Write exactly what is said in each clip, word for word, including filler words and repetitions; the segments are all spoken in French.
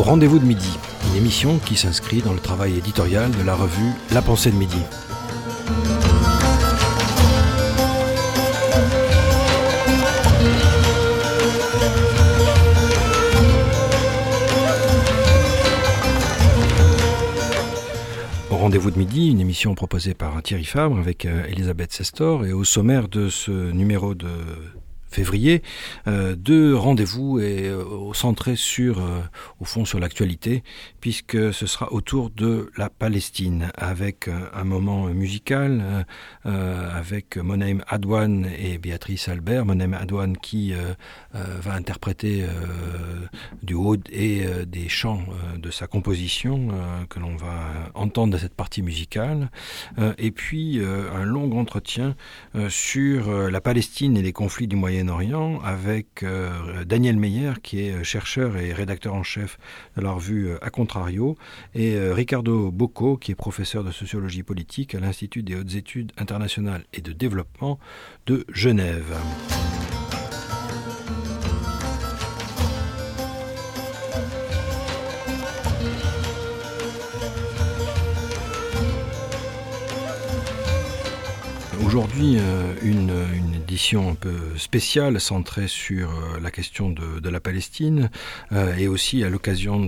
Rendez-vous de midi, une émission qui s'inscrit dans le travail éditorial de la revue La Pensée de Midi. Rendez-vous de midi, une émission proposée par Thierry Fabre avec euh, Elisabeth Sestor, et au sommaire de ce numéro de février, euh, deux rendez-vous et euh, centrés sur, euh, au fond, sur l'actualité, puisque ce sera autour de la Palestine, avec euh, un moment musical, euh, euh, avec Monaïm Adwan et Béatrice Albert. Monaïm Adwan qui euh, euh, va interpréter euh, du oud et euh, des chants euh, de sa composition euh, que l'on va entendre dans cette partie musicale, euh, et puis euh, un long entretien euh, sur euh, la Palestine et les conflits du Moyen Orient avec euh, Daniel Meyer, qui est chercheur et rédacteur en chef de la revue A Contrario, et euh, Ricardo Bocco, qui est professeur de sociologie politique à l'Institut des hautes études internationales et de développement de Genève. Aujourd'hui, euh, une, une édition un peu spéciale centrée sur euh, la question de, de la Palestine euh, et aussi à l'occasion de,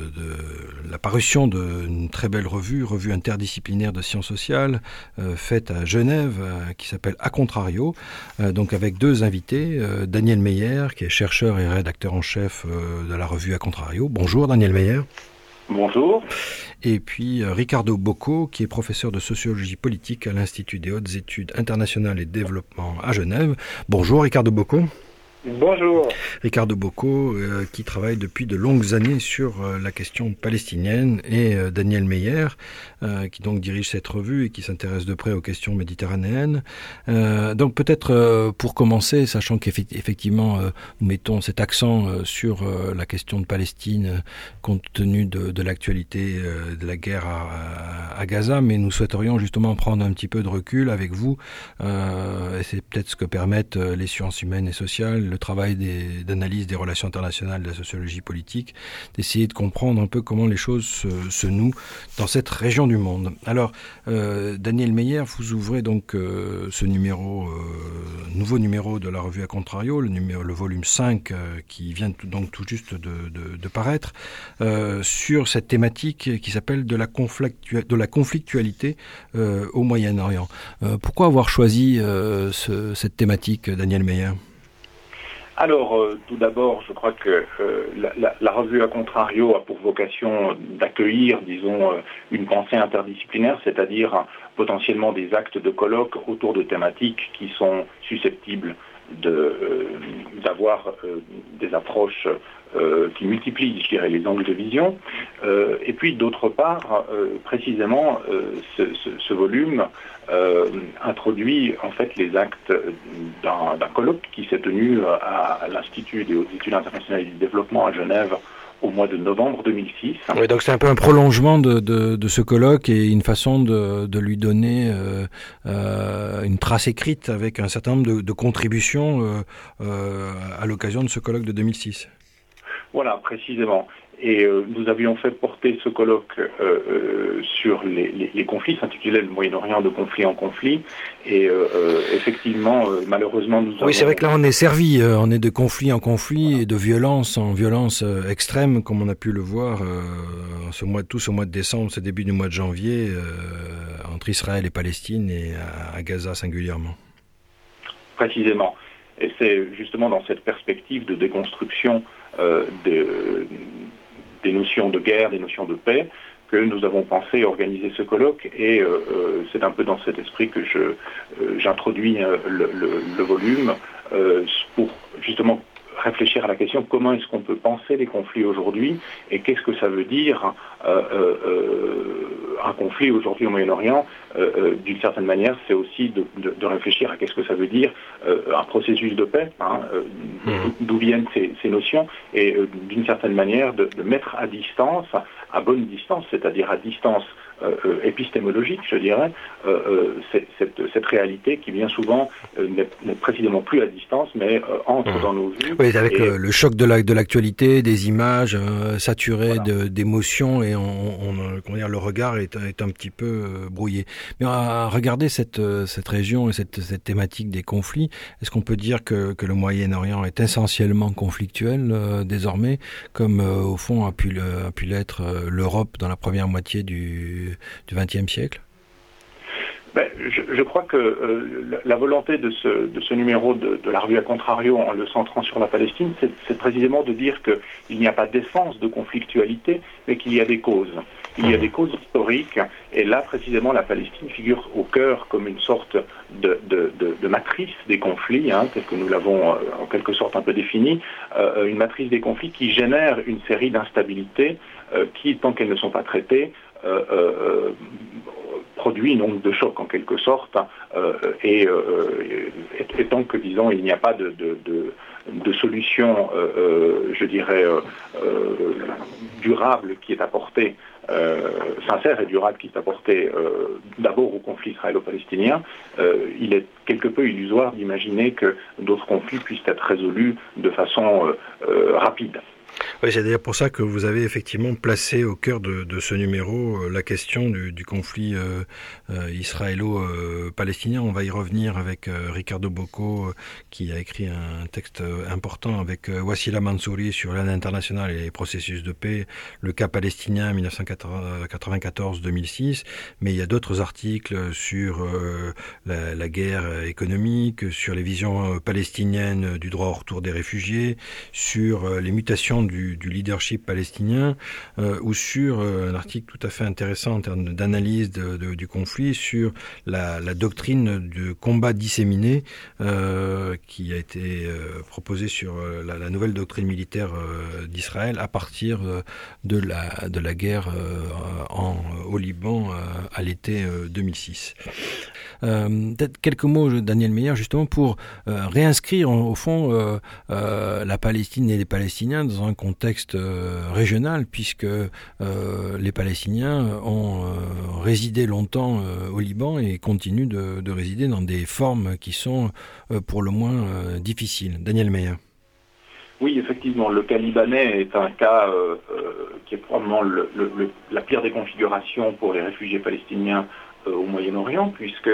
de la parution d'une très belle revue, revue interdisciplinaire de sciences sociales euh, faite à Genève euh, qui s'appelle A Contrario, euh, donc avec deux invités, euh, Daniel Meyer qui est chercheur et rédacteur en chef euh, de la revue A Contrario. Bonjour Daniel Meyer. Bonjour. Et puis euh, Ricardo Bocco, qui est professeur de sociologie politique à l'Institut des hautes études internationales et de développement à Genève. Bonjour Ricardo Bocco. Bonjour. Ricardo Bocco, euh, qui travaille depuis de longues années sur euh, la question palestinienne, et euh, Daniel Meyer, euh, qui donc dirige cette revue et qui s'intéresse de près aux questions méditerranéennes. Euh, donc peut-être euh, pour commencer, sachant qu'effectivement euh, nous mettons cet accent euh, sur euh, la question de Palestine, euh, compte tenu de, de l'actualité euh, de la guerre à, à Gaza, mais nous souhaiterions justement prendre un petit peu de recul avec vous, euh, et c'est peut-être ce que permettent euh, les sciences humaines et sociales, le travail des, d'analyse des relations internationales, de la sociologie politique, d'essayer de comprendre un peu comment les choses se, se nouent dans cette région du monde. Alors, euh, Daniel Meyer, vous ouvrez donc euh, ce numéro, euh, nouveau numéro de la revue A Contrario, le, numéro, le volume cinq, euh, qui vient tout, donc tout juste de, de, de paraître, euh, sur cette thématique qui s'appelle de la, conflictu- de la conflictualité euh, au Moyen-Orient. Euh, pourquoi avoir choisi euh, ce, cette thématique, Daniel Meyer ? Alors, euh, tout d'abord, je crois que euh, la, la, la revue A Contrario a pour vocation d'accueillir, disons, euh, une pensée interdisciplinaire, c'est-à-dire euh, potentiellement des actes de colloque autour de thématiques qui sont susceptibles de, euh, d'avoir euh, des approches euh, qui multiplient, je dirais, les angles de vision. Euh, et puis, d'autre part, euh, précisément, euh, ce, ce, ce volume euh, introduit en fait les actes d'un, d'un colloque qui s'est tenu à, à l'Institut des hautes études internationales et du développement à Genève au mois de novembre deux mille six. Oui, donc c'est un peu un prolongement de, de, de ce colloque et une façon de, de lui donner euh, euh, une trace écrite avec un certain nombre de, de contributions euh, euh, à l'occasion de ce colloque de deux mille six. Voilà, précisément. Et euh, nous avions fait porter ce colloque euh, euh, sur les, les, les conflits, s'intitulait le Moyen-Orient de conflit en conflit. Et euh, euh, effectivement, euh, malheureusement, nous avons... Oui, c'est vrai que là, on est servi. Euh, on est de conflit en conflit, voilà, et de violence en violence euh, extrême, comme on a pu le voir euh, ce mois, tout ce mois de décembre, ce début du mois de janvier, euh, entre Israël et Palestine, et à, à Gaza singulièrement. Précisément. Et c'est justement dans cette perspective de déconstruction euh, de, des notions de guerre, des notions de paix, que nous avons pensé organiser ce colloque, et euh, euh, c'est un peu dans cet esprit que je, euh, j'introduis euh, le, le, le volume euh, pour justement réfléchir à la question comment est-ce qu'on peut penser les conflits aujourd'hui et qu'est-ce que ça veut dire euh, euh, un conflit aujourd'hui au Moyen-Orient euh, d'une certaine manière, c'est aussi de, de, de réfléchir à qu'est-ce que ça veut dire euh, un processus de paix, hein, euh, d'où viennent ces, ces notions, et euh, d'une certaine manière de, de mettre à distance, à bonne distance, c'est-à-dire à distance Euh, épistémologique, je dirais, euh, euh, c'est, cette, cette réalité qui bien souvent euh, n'est, n'est précisément plus à distance, mais euh, entre mmh. dans nos vues. Oui, avec et... le choc de, la, de l'actualité, des images euh, saturées voilà. de, d'émotions, et on, on, comment dire, le regard est, est un petit peu euh, brouillé. Mais à regarder cette, cette région et cette, cette thématique des conflits, est-ce qu'on peut dire que, que le Moyen-Orient est essentiellement conflictuel euh, désormais, comme euh, au fond a pu, le, a pu l'être euh, l'Europe dans la première moitié du du vingtième siècle? Ben, je, je crois que euh, la, la volonté de ce, de ce numéro de, de la revue à contrario, en le centrant sur la Palestine, c'est, c'est précisément de dire qu'il n'y a pas d'essence de conflictualité, mais qu'il y a des causes. Il y a des causes historiques, et là, précisément, la Palestine figure au cœur comme une sorte de, de, de, de matrice des conflits, hein, tel que nous l'avons euh, en quelque sorte un peu défini, euh, une matrice des conflits qui génère une série d'instabilités euh, qui, tant qu'elles ne sont pas traitées, euh, euh, produit donc de choc en quelque sorte, euh, et, euh, et, et tant que, disons, il n'y a pas de, de, de, de solution, euh, je dirais, euh, euh, durable qui est apportée, euh, sincère et durable qui est apportée euh, d'abord au conflit israélo-palestinien, euh, il est quelque peu illusoire d'imaginer que d'autres conflits puissent être résolus de façon euh, euh, rapide. Oui, c'est d'ailleurs pour ça que vous avez effectivement placé au cœur de, de ce numéro euh, la question du, du conflit euh, euh, israélo-palestinien. On va y revenir avec euh, Ricardo Bocco, euh, qui a écrit un texte euh, important avec euh, Wassila Mansouri sur l'aide internationale et les processus de paix, le cas palestinien dix-neuf cent quatre-vingt-quatorze deux mille six. Mais il y a d'autres articles sur euh, la, la guerre économique, sur les visions euh, palestiniennes du droit au retour des réfugiés, sur euh, les mutations Du, du leadership palestinien, euh, ou sur euh, un article tout à fait intéressant en termes d'analyse de, de, du conflit sur la, la doctrine de combat disséminé euh, qui a été euh, proposée sur euh, la, la nouvelle doctrine militaire euh, d'Israël à partir euh, de, la, de la guerre euh, en, au Liban euh, à l'été euh, deux mille six. Euh, peut-être quelques mots, Daniel Meyer, justement pour euh, réinscrire au fond euh, euh, la Palestine et les Palestiniens dans un contexte euh, régional, puisque euh, les Palestiniens ont euh, résidé longtemps euh, au Liban et continuent de, de résider dans des formes qui sont euh, pour le moins euh, difficiles. Daniel Meyer. Oui, effectivement, le cas libanais est un cas euh, euh, qui est probablement le, le, le, la pire des configurations pour les réfugiés palestiniens euh, au Moyen-Orient, puisque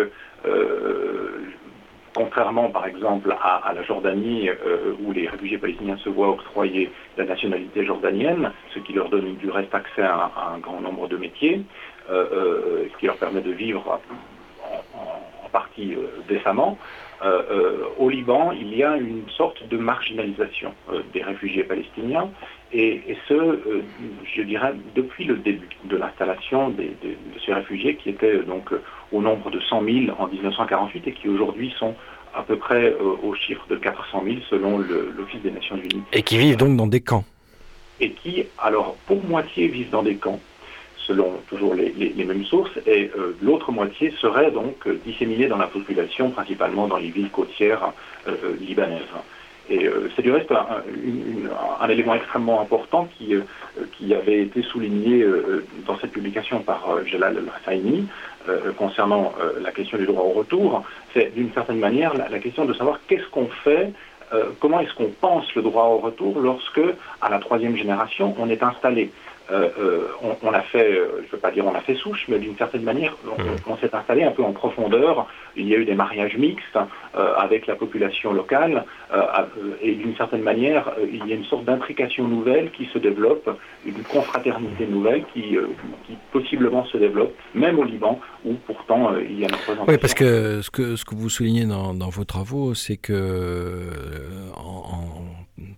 euh, contrairement par exemple à, à la Jordanie, euh, où les réfugiés palestiniens se voient octroyer la nationalité jordanienne, ce qui leur donne du reste accès à, à un grand nombre de métiers, euh, euh, ce qui leur permet de vivre en, en, en partie euh, décemment. Euh, euh, au Liban, il y a une sorte de marginalisation euh, des réfugiés palestiniens, et, et ce, euh, je dirais, depuis le début de l'installation des, des, de ces réfugiés qui étaient donc euh, au nombre de cent mille en dix-neuf cent quarante-huit et qui aujourd'hui sont à peu près euh, au chiffre de quatre cent mille selon le, l'Office des Nations Unies. Et qui vivent donc dans des camps. Et qui, alors, pour moitié vivent dans des camps, selon toujours les, les, les mêmes sources, et euh, l'autre moitié serait donc euh, disséminée dans la population, principalement dans les villes côtières euh, libanaises. Et euh, c'est du reste un, une, un élément extrêmement important qui, euh, qui avait été souligné euh, dans cette publication par euh, Jalal El-Husseini euh, concernant euh, la question du droit au retour. C'est d'une certaine manière la, la question de savoir qu'est-ce qu'on fait, euh, comment est-ce qu'on pense le droit au retour lorsque, à la troisième génération, on est installé. Euh, euh, on, on a fait, euh, je ne veux pas dire on a fait souche, mais d'une certaine manière, on, on s'est installé un peu en profondeur. Il y a eu des mariages mixtes euh, avec la population locale, euh, et d'une certaine manière, euh, il y a une sorte d'intrication nouvelle qui se développe, une confraternité nouvelle qui, euh, qui possiblement se développe, même au Liban, où pourtant euh, il y a une représentation. Oui, parce que ce que, ce que vous soulignez dans, dans vos travaux, c'est que euh, en, en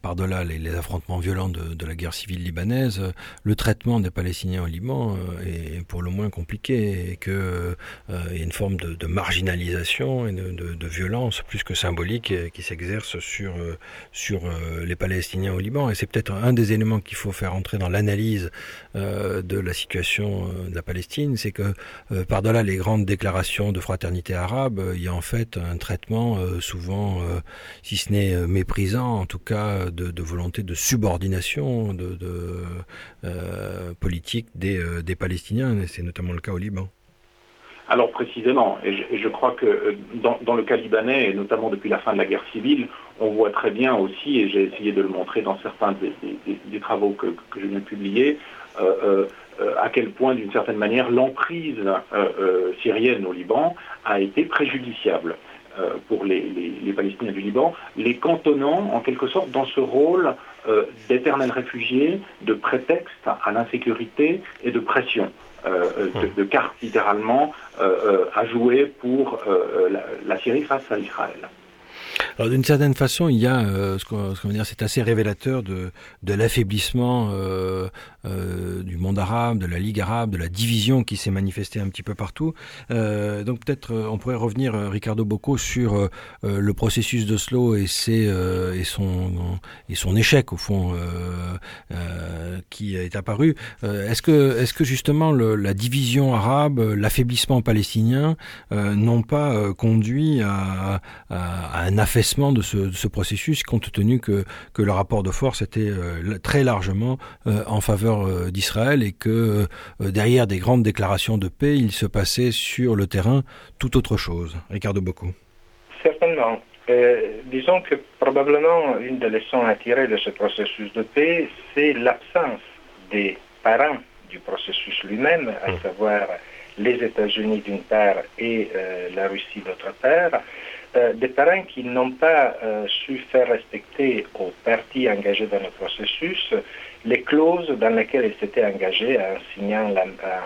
par-delà les, les affrontements violents de, de la guerre civile libanaise, euh, le traitement des Palestiniens au Liban euh, est pour le moins compliqué et qu'il euh, y a une forme de, de marginalisation et de, de, de violence plus que symbolique euh, qui s'exerce sur, euh, sur euh, les Palestiniens au Liban. Et c'est peut-être un des éléments qu'il faut faire entrer dans l'analyse euh, de la situation euh, de la Palestine, c'est que euh, par-delà les grandes déclarations de fraternité arabe, euh, il y a en fait un traitement euh, souvent, euh, si ce n'est euh, méprisant, en tout cas de, de volonté de subordination de, de euh, politique des, euh, des Palestiniens, et c'est notamment le cas au Liban. Alors précisément, et je, et je crois que dans, dans le cas libanais, et notamment depuis la fin de la guerre civile, on voit très bien aussi, et j'ai essayé de le montrer dans certains des, des, des travaux que, que je viens de publier, euh, euh, à quel point, d'une certaine manière, l'emprise euh, euh, syrienne au Liban a été préjudiciable euh, pour les, les, les Palestiniens du Liban, les cantonnant en quelque sorte dans ce rôle euh, d'éternels réfugiés, de prétexte à l'insécurité et de pression. Euh, de, de cartes littéralement euh, euh, à jouer pour euh, la, la Syrie face à Israël. Alors d'une certaine façon, il y a euh, ce qu'on, ce qu'on va dire, c'est assez révélateur de, de l'affaiblissement euh, euh, du monde arabe, de la Ligue arabe, de la division qui s'est manifestée un petit peu partout. Euh, donc peut-être euh, on pourrait revenir, euh, Ricardo Bocco, sur euh, le processus d'Oslo et, ses, euh, et, son, et son échec au fond euh, euh, qui est apparu. Euh, est-ce que, est-ce que justement le, la division arabe, l'affaiblissement palestinien euh, n'ont pas euh, conduit à, à, à un affaissement de ce, de ce processus, compte tenu que, que le rapport de force était euh, très largement euh, en faveur euh, d'Israël et que euh, derrière des grandes déclarations de paix, il se passait sur le terrain tout autre chose. Ricardo Bocco. Certainement. Euh, disons que probablement une des leçons à tirer de ce processus de paix, c'est l'absence des parents du processus lui-même, à savoir les États-Unis d'une part et euh, la Russie d'autre part, euh, des parents qui n'ont pas euh, su faire respecter aux partis engagés dans le processus les clauses dans lesquelles ils s'étaient engagés en signant, la,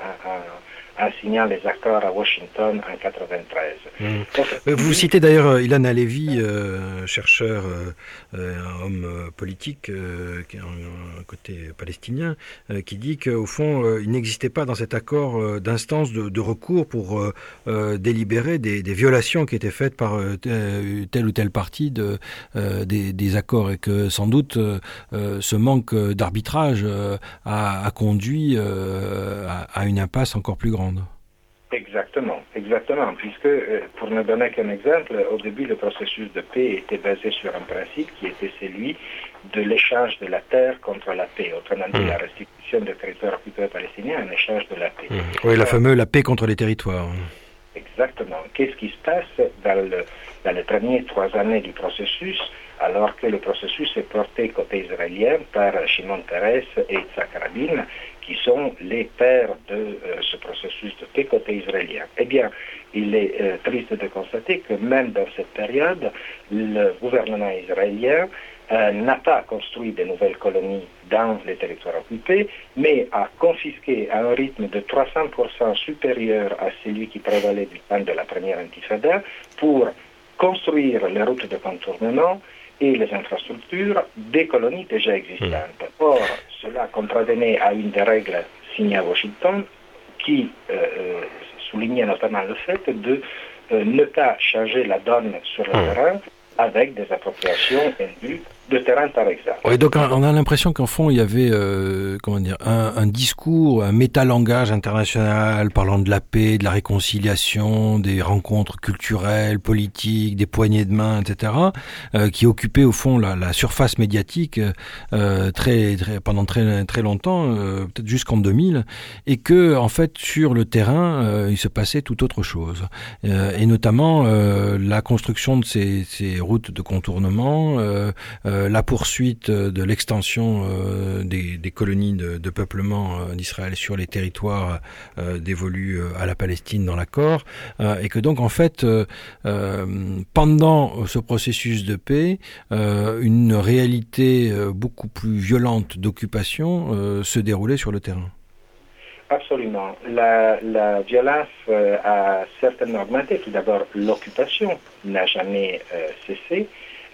en, en, en signant les accords à Washington en quatre-vingt-treize. Mmh. Vous citez d'ailleurs Ilan Halevi, euh, chercheur, euh, un homme euh, politique, euh, qui est un, un côté palestinien, euh, qui dit qu'au fond, euh, il n'existait pas dans cet accord euh, d'instance de, de recours pour euh, euh, délibérer des, des violations qui étaient faites par euh, telle ou telle partie de, euh, des, des accords, et que sans doute euh, ce manque d'arbitrage euh, a, a conduit euh, à, à une impasse encore plus grande. Exactement, exactement, puisque, pour ne donner qu'un exemple, au début, le processus de paix était basé sur un principe qui était celui de l'échange de la terre contre la paix, autrement dit, mmh. la restitution des territoires occupés palestiniens en échange de la paix. Mmh. Oui, la fameuse la paix contre les territoires. Exactement. Qu'est-ce qui se passe dans, le, dans les premières trois années du processus, alors que le processus est porté côté israélien par Shimon Peres et Yitzhak Rabin, qui sont les pères de euh, ce processus de paix côté israélien. Eh bien, il est euh, triste de constater que même dans cette période, le gouvernement israélien euh, n'a pas construit de nouvelles colonies dans les territoires occupés, mais a confisqué à un rythme de trois cents pour cent supérieur à celui qui prévalait du temps de la première intifada pour construire les routes de contournement et les infrastructures des colonies déjà existantes. Or, cela contrevenait à une des règles signées à Washington qui euh, soulignait notamment le fait de euh, ne pas changer la donne sur le mmh. terrain avec des appropriations indues de terrain, par exemple. Oui, donc on a l'impression qu'en fond, il y avait euh, comment dire, un, un discours, un métalangage international parlant de la paix, de la réconciliation, des rencontres culturelles, politiques, des poignées de main, et cetera, euh, qui occupait au fond la, la surface médiatique euh, très, très, pendant très, très longtemps, euh, peut-être jusqu'en deux mille, et que en fait, sur le terrain, euh, il se passait tout autre chose. Euh, et notamment euh, la construction de ces, ces routes de contournement, euh, euh, la poursuite de l'extension euh, des, des colonies de, de peuplement euh, d'Israël sur les territoires euh, dévolus euh, à la Palestine dans l'accord, euh, et que donc en fait, euh, euh, pendant ce processus de paix, euh, une réalité euh, beaucoup plus violente d'occupation euh, se déroulait sur le terrain. Absolument. La, la violence euh, a certainement augmenté. Tout d'abord, l'occupation n'a jamais euh, cessé.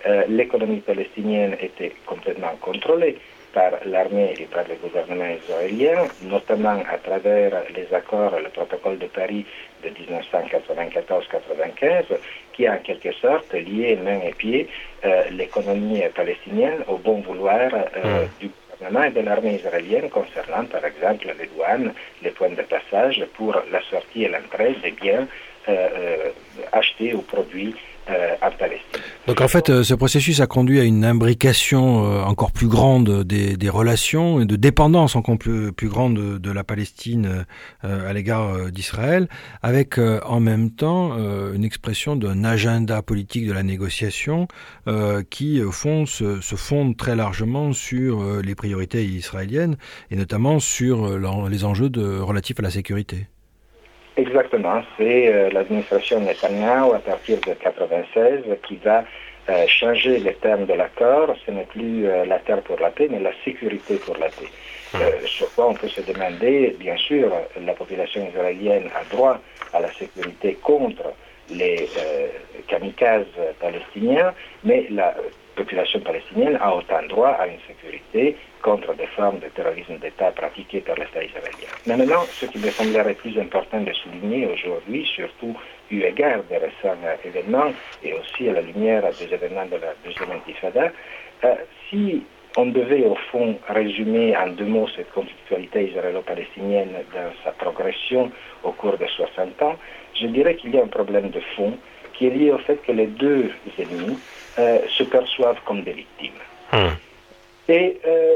euh, l'économie palestinienne était complètement contrôlée par l'armée et par le gouvernement israélien, notamment à travers les accords, le protocole de Paris de dix-neuf cent quatre-vingt-quatorze quatre-vingt-quinze, qui a en quelque sorte lié main et pied euh, l'économie palestinienne au bon vouloir euh, mmh. du gouvernement et de l'armée israélienne concernant par exemple les douanes, les points de passage pour la sortie et l'entrée des biens euh, euh, achetés ou produits Euh, en Palestine. Donc en fait, euh, ce processus a conduit à une imbrication euh, encore plus grande des, des relations et de dépendance encore plus, plus grande de, de la Palestine euh, à l'égard euh, d'Israël, avec euh, en même temps euh, une expression d'un agenda politique de la négociation euh, qui, au fond, se, se fonde très largement sur euh, les priorités israéliennes et notamment sur euh, les enjeux de, relatifs à la sécurité. Exactement, c'est euh, l'administration Netanyahu à partir de quatre-vingt-seize qui va euh, changer les termes de l'accord. Ce n'est plus euh, la terre pour la paix, mais la sécurité pour la paix. Euh, sur quoi on peut se demander, bien sûr, la population israélienne a droit à la sécurité contre les euh, kamikazes palestiniens, mais la population palestinienne a autant droit à une sécurité contre des formes de terrorisme d'État pratiquées par l'État israélien. Mais maintenant, ce qui me semblerait plus important de souligner aujourd'hui, surtout eu égard des récents événements et aussi à la lumière des événements de la deuxième intifada, euh, si on devait au fond résumer en deux mots cette conflictualité israélo-palestinienne dans sa progression au cours de soixante ans, je dirais qu'il y a un problème de fond qui est lié au fait que les deux ennemis euh, se perçoivent comme des victimes. Hum. Et euh,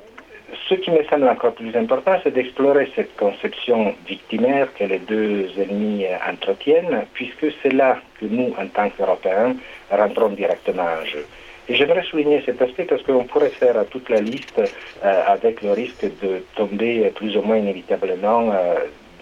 ce qui me semble encore plus important, c'est d'explorer cette conception victimaire que les deux ennemis entretiennent, puisque c'est là que nous, en tant qu'Européens, rentrons directement en jeu. Et j'aimerais souligner cet aspect parce qu'on pourrait faire toute la liste euh, avec le risque de tomber plus ou moins inévitablement euh,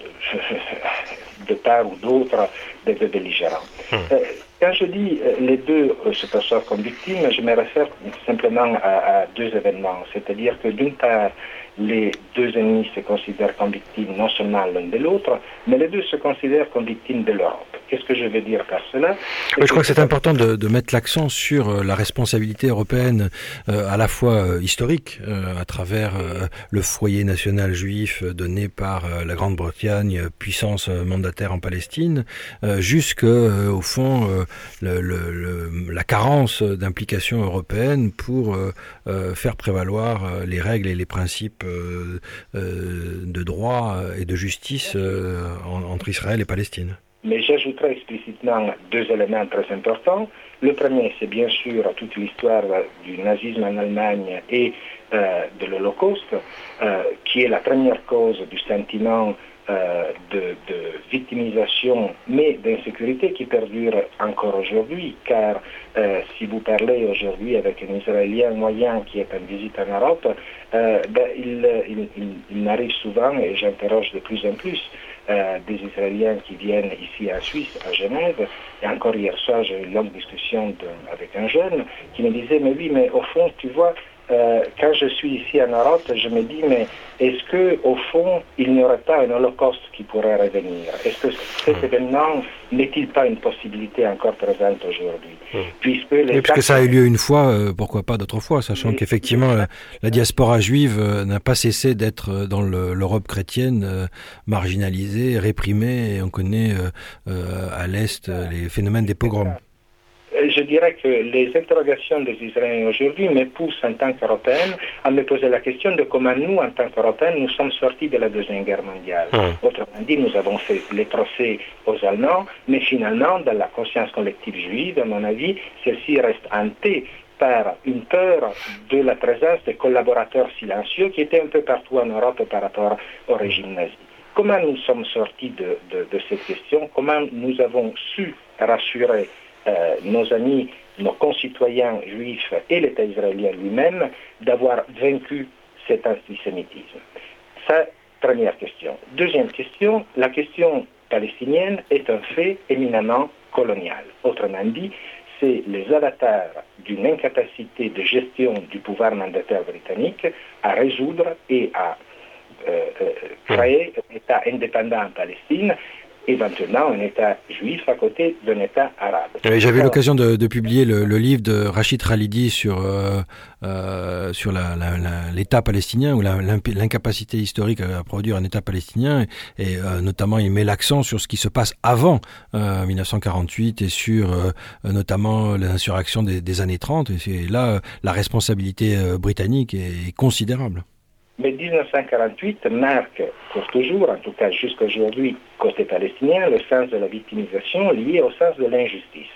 de, de part ou d'autre des deux belligérants. Mmh. Euh, quand je dis euh, les deux euh, se perçoivent comme victimes, je me réfère simplement à, à deux événements. C'est-à-dire que d'une part, les deux ennemis se considèrent comme victimes non seulement l'un de l'autre, mais les deux se considèrent comme victimes de l'Europe. Qu'est-ce que je veux dire par cela ? Oui, je crois que c'est important de, de mettre l'accent sur euh, la responsabilité européenne euh, à la fois euh, historique, euh, à travers euh, le foyer national juif donné par euh, la Grande-Bretagne, puissance euh, mandataire en Palestine, euh, jusqu'au euh, fond euh, le, le, le, la carence d'implication européenne pour euh, euh, faire prévaloir euh, les règles et les principes euh, euh, de droit et de justice euh, en, entre Israël et Palestine. Mais j'ajouterai explicitement deux éléments très importants. Le premier, c'est bien sûr toute l'histoire du nazisme en Allemagne et euh, de l'Holocauste, euh, qui est la première cause du sentiment euh, de, de victimisation, mais d'insécurité qui perdure encore aujourd'hui, car euh, si vous parlez aujourd'hui avec un Israélien moyen qui est en visite en Europe, euh, ben, il, il, il, il m'arrive souvent, et j'interroge de plus en plus, Euh, des Israéliens qui viennent ici en Suisse, à Genève. Et encore hier soir, j'ai eu une longue discussion de, avec un jeune qui me disait, mais oui, mais au fond, tu vois, euh, quand je suis ici en Europe, je me dis, mais est-ce qu'au fond, il n'y aurait pas un holocauste qui pourrait revenir ? Est-ce que cet événement n'est-il pas une possibilité encore présente aujourd'hui ? Mmh. Puisque, les oui, puisque ça a eu lieu une fois, euh, pourquoi pas d'autres fois, sachant oui, qu'effectivement, la, la diaspora juive euh, n'a pas cessé d'être dans le, l'Europe chrétienne euh, marginalisée, réprimée, et on connaît euh, euh, à l'Est euh, les phénomènes des pogroms. Je dirais que les interrogations des Israéliens aujourd'hui me poussent en tant qu'Européenne à me poser la question de comment nous, en tant qu'Européens, nous sommes sortis de la Deuxième Guerre mondiale. Mmh. Autrement dit, nous avons fait les procès aux Allemands, mais finalement, dans la conscience collective juive, à mon avis, celle-ci reste hantée par une peur de la présence des collaborateurs silencieux qui étaient un peu partout en Europe par rapport au régime nazi. Comment nous sommes sortis de, de, de cette question ? Comment nous avons su rassurer Euh, nos amis, nos concitoyens juifs et l'État israélien lui-même d'avoir vaincu cet antisémitisme. Ça, première question. Deuxième question, la question palestinienne est un fait éminemment colonial. Autrement dit, c'est les avatars d'une incapacité de gestion du pouvoir mandataire britannique à résoudre et à euh, euh, créer un État indépendant en Palestine et maintenant un État juif à côté d'un État arabe. J'avais eu l'occasion de, de publier le, le livre de Rachid Khalidi sur, euh, euh, sur la, la, la, l'État palestinien, ou la, l'incapacité historique à produire un État palestinien, et, et euh, notamment il met l'accent sur ce qui se passe avant euh, mille neuf cent quarante-huit, et sur euh, notamment l'insurrection des, des années trente, et c'est là la responsabilité euh, britannique est, est considérable. Mais dix-neuf cent quarante-huit marque pour toujours, en tout cas jusqu'à aujourd'hui, côté palestinien, le sens de la victimisation lié au sens de l'injustice.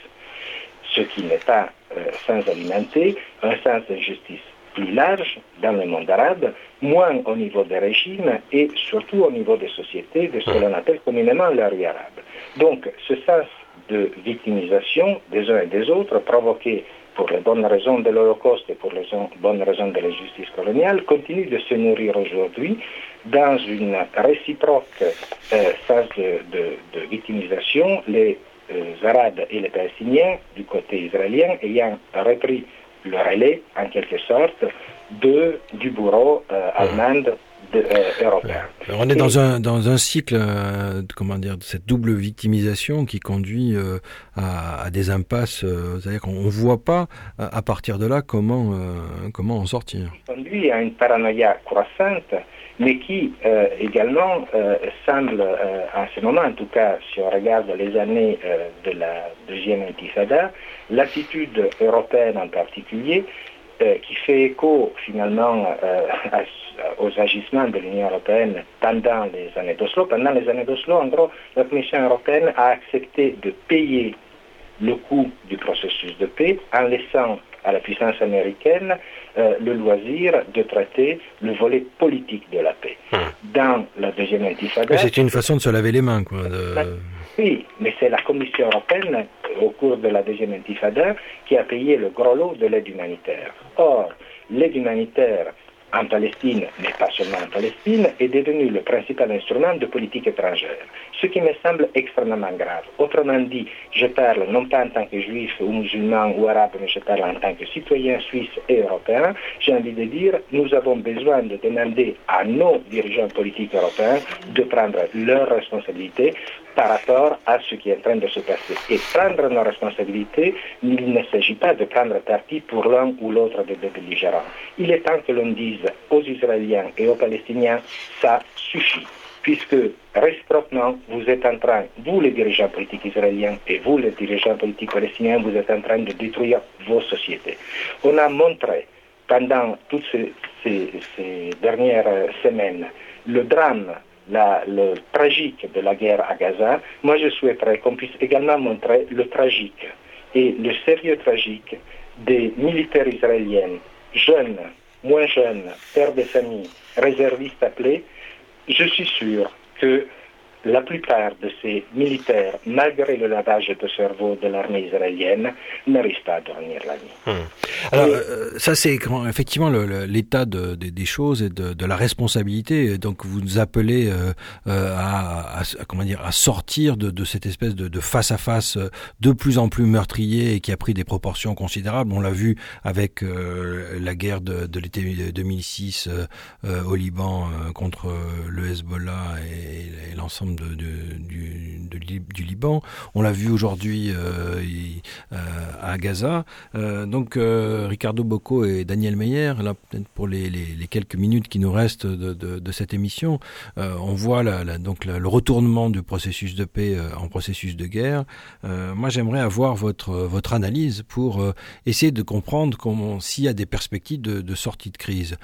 Ce qui n'est pas euh, sans alimenter un sens de justice plus large dans le monde arabe, moins au niveau des régimes et surtout au niveau des sociétés, de ce que l'on appelle communément la rue arabe. Donc ce sens de victimisation des uns et des autres provoqué pour les bonnes raisons de l'Holocauste et pour les bonnes raisons de la justice coloniale, continue de se nourrir aujourd'hui dans une réciproque euh, phase de, de, de victimisation, les euh, Arabes et les Palestiniens, du côté israélien, ayant repris le relais, en quelque sorte, de, du bourreau euh, allemand de, euh, européen. Alors on est dans un, dans un cycle, euh, comment dire, de cette double victimisation qui conduit euh, à, à des impasses, euh, c'est-à-dire qu'on ne voit pas, à partir de là, comment, euh, comment en sortir. Qui conduit à une paranoïa croissante, mais qui euh, également euh, semble, euh, en ce moment, en tout cas, si on regarde les années euh, de la deuxième intifada, l'attitude européenne en particulier, euh, qui fait écho finalement euh, à, aux agissements de l'Union européenne pendant les années d'Oslo. Pendant les années d'Oslo, en gros, la Commission européenne a accepté de payer le coût du processus de paix en laissant à la puissance américaine euh, le loisir de traiter le volet politique de la paix. Dans la deuxième intifada... C'est une façon de se laver les mains, quoi. De... Oui, mais c'est la Commission européenne, au cours de la deuxième intifada, qui a payé le gros lot de l'aide humanitaire. Or, l'aide humanitaire en Palestine, mais pas seulement en Palestine, est devenu le principal instrument de politique étrangère, ce qui me semble extrêmement grave. Autrement dit, je parle non pas en tant que juif ou musulman ou arabe, mais je parle en tant que citoyen suisse et européen. J'ai envie de dire, nous avons besoin de demander à nos dirigeants politiques européens de prendre leurs responsabilités par rapport à ce qui est en train de se passer. Et prendre nos responsabilités, il ne s'agit pas de prendre parti pour l'un ou l'autre des deux belligérants. Il est temps que l'on dise aux Israéliens et aux Palestiniens, ça suffit. Puisque réciproquement, vous êtes en train, vous les dirigeants politiques israéliens et vous les dirigeants politiques palestiniens, vous êtes en train de détruire vos sociétés. On a montré pendant toutes ces, ces, ces dernières semaines le drame, La, le tragique de la guerre à Gaza. Moi je souhaiterais qu'on puisse également montrer le tragique et le sérieux tragique des militaires israéliens, jeunes, moins jeunes, pères de famille, réservistes appelés. Je suis sûr que la plupart de ces militaires, malgré le lavage de cerveau de l'armée israélienne, n'arrivent pas à dormir la nuit. Hum. Alors, euh, ça c'est quand, effectivement le, le, l'état de, de, des choses et de, de la responsabilité. Donc, vous nous appelez euh, à, à, à, comment dire, à sortir de, de cette espèce de, de face-à-face de plus en plus meurtrier et qui a pris des proportions considérables. On l'a vu avec euh, la guerre de, de l'été deux mille six euh, au Liban euh, contre le Hezbollah et, et l'ensemble De, de, du, de, du Liban. On l'a vu aujourd'hui euh, euh, à Gaza. Euh, donc euh, Ricardo Bocco et Daniel Meyer, là peut-être pour les, les, les quelques minutes qui nous restent de, de, de cette émission, euh, on voit la, la, donc la, le retournement du processus de paix euh, en processus de guerre. Euh, moi j'aimerais avoir votre, votre analyse pour euh, essayer de comprendre comment, s'il y a des perspectives de, de sortie de crise.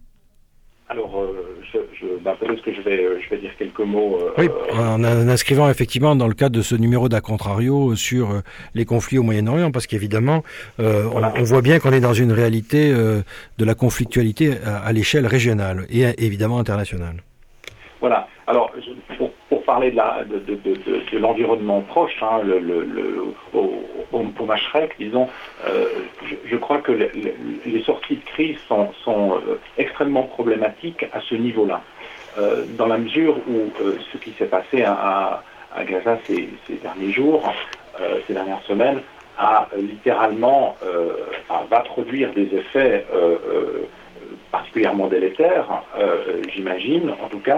Alors, euh, je, je, bah, peut-être que je vais, je vais dire quelques mots. Euh, oui, en, en inscrivant effectivement dans le cadre de ce numéro d'A Contrario sur euh, les conflits au Moyen-Orient, parce qu'évidemment, euh, voilà. on, on voit bien qu'on est dans une réalité euh, de la conflictualité à, à l'échelle régionale et évidemment internationale. Voilà. Alors, pour, pour parler de, la, de, de, de, de, de l'environnement proche, hein, le, le, le, au, au, au Mashrek, disons, euh, je, je crois que les, les sorties de crise sont, sont euh, extrêmement problématiques à ce niveau-là, euh, dans la mesure où euh, ce qui s'est passé à, à Gaza ces, ces derniers jours, euh, ces dernières semaines, a littéralement euh, va produire des effets euh, euh, particulièrement délétères, euh, j'imagine, en tout cas,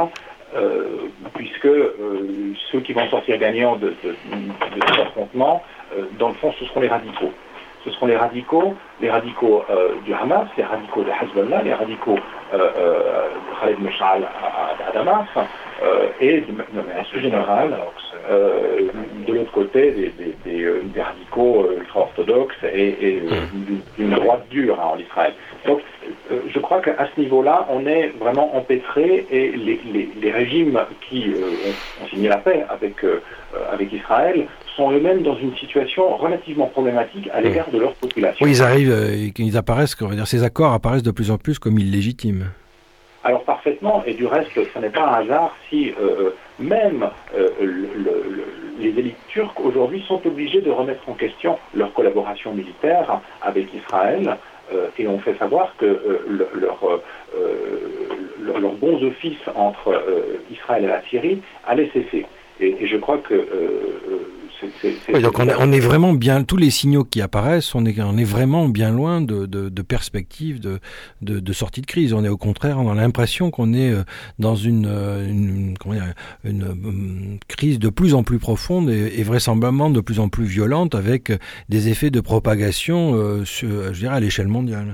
euh, puisque euh, ceux qui vont sortir gagnants de, de, de cet affrontement, euh, dans le fond, ce seront les radicaux. Ce seront les radicaux, les radicaux euh, du Hamas, les radicaux de Hezbollah, les radicaux euh, euh, de Khaled Meshal à, à Damas, euh, et de manière générale, euh, de l'autre côté, des, des, des, des radicaux ultra-orthodoxes et, et d'une droite dure hein, en Israël. Donc, euh, je crois qu'à ce niveau-là, on est vraiment empêtré et les, les, les régimes qui euh, ont, ont signé la paix avec, euh, avec Israël sont eux-mêmes dans une situation relativement problématique à l'égard de leur population. Oui, ils arrivent, euh, ils apparaissent, on va dire, ces accords apparaissent de plus en plus comme illégitimes. Alors parfaitement, et du reste, ce n'est pas un hasard si euh, même euh, le, le, les élites turques aujourd'hui sont obligées de remettre en question leur collaboration militaire avec Israël, euh, et on fait savoir que euh, le, leur, euh, leur, leurs bons offices entre euh, Israël et la Syrie allaient cesser. Et, et je crois que euh, c'est, c'est, c'est oui, donc on est, on est vraiment bien, tous les signaux qui apparaissent, on est, on est vraiment bien loin de, de, de perspectives de, de, de sortie de crise. On est au contraire, on a l'impression qu'on est dans une, une, comment dire, une, une crise de plus en plus profonde et, et vraisemblablement de plus en plus violente, avec des effets de propagation, euh, sur, je dirais, à l'échelle mondiale.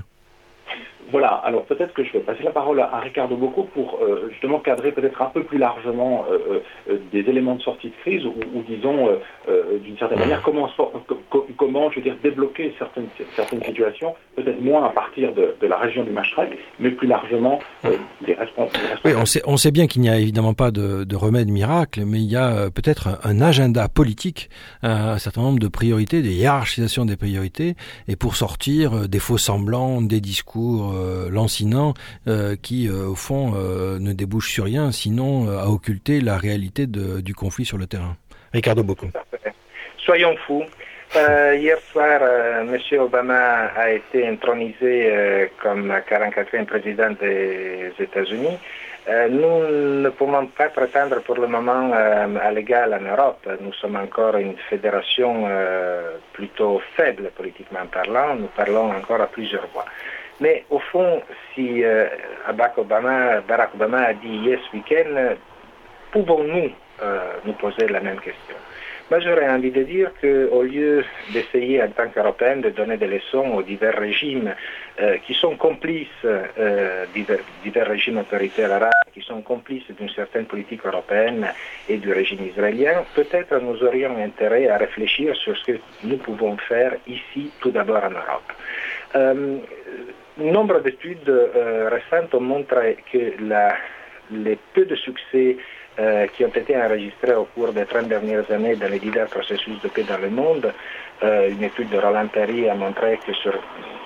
Voilà, alors peut-être que je vais passer la parole à, à Ricardo Bocco pour euh, justement cadrer peut-être un peu plus largement euh, euh, des éléments de sortie de crise ou, ou disons euh, euh, d'une certaine manière comment, co- comment je veux dire, débloquer certaines, certaines situations, peut-être moins à partir de, de la région du Mashrek, mais plus largement euh, des responsables. Oui, on sait, on sait bien qu'il n'y a évidemment pas de, de remède miracle, mais il y a euh, peut-être un, un agenda politique, un, un certain nombre de priorités, des hiérarchisations des priorités, et pour sortir euh, des faux semblants, des discours Euh, lancinant euh, qui, euh, au fond, euh, ne débouche sur rien, sinon euh, à occulter la réalité de, du conflit sur le terrain. Ricardo Bocco. Soyons fous. Euh, hier soir, euh, M. Obama a été intronisé euh, comme quarante-quatrième président des États-Unis. Euh, nous ne pouvons pas prétendre pour le moment euh, à l'égal en Europe. Nous sommes encore une fédération euh, plutôt faible politiquement parlant. Nous parlons encore à plusieurs voix. Mais au fond, si euh, Barack Obama, Barack Obama a dit yes week-end, pouvons-nous euh, nous poser la même question? Moi, j'aurais envie de dire qu'au lieu d'essayer en tant qu'Européens de donner des leçons aux divers régimes euh, qui sont complices, euh, divers, divers régimes autoritaires arabes, qui sont complices d'une certaine politique européenne et du régime israélien, peut-être nous aurions intérêt à réfléchir sur ce que nous pouvons faire ici, tout d'abord en Europe. Euh, Nombre d'études euh, récentes ont montré que la, les peu de succès euh, qui ont été enregistrés au cours des trente dernières années dans les divers processus de paix dans le monde, euh, une étude de Roland Perry a montré que sur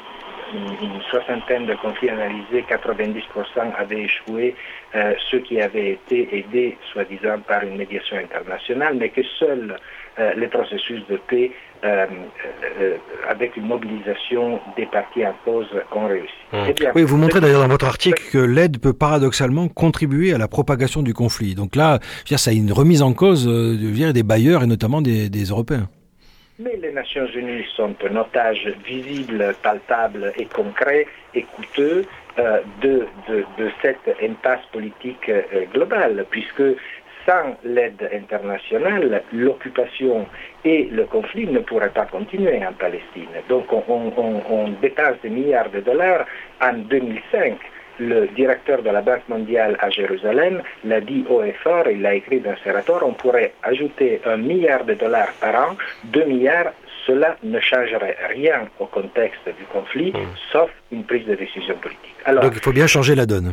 une, une soixantaine de conflits analysés, quatre-vingt-dix pour cent avaient échoué, euh, ceux qui avaient été aidés, soi-disant, par une médiation internationale, mais que seuls euh, les processus de paix Euh, euh, avec une mobilisation des parties en cause ont réussi. Mmh. Eh bien, oui, vous montrez d'ailleurs dans votre article que l'aide peut paradoxalement contribuer à la propagation du conflit. Donc là, je veux dire, ça a une remise en cause euh, je veux dire, des bailleurs et notamment des, des Européens. Mais les Nations Unies sont un otage visible, palpable et concret et coûteux euh, de, de, de cette impasse politique euh, globale, puisque sans l'aide internationale, l'occupation et le conflit ne pourraient pas continuer en Palestine. Donc on, on, on dépense des milliards de dollars. En deux mille cinq, le directeur de la Banque mondiale à Jérusalem l'a dit haut et fort, il l'a écrit dans ses rapports, on pourrait ajouter un milliard de dollars par an, deux milliards, cela ne changerait rien au contexte du conflit, mmh. sauf une prise de décision politique. Alors, donc il faut bien changer la donne.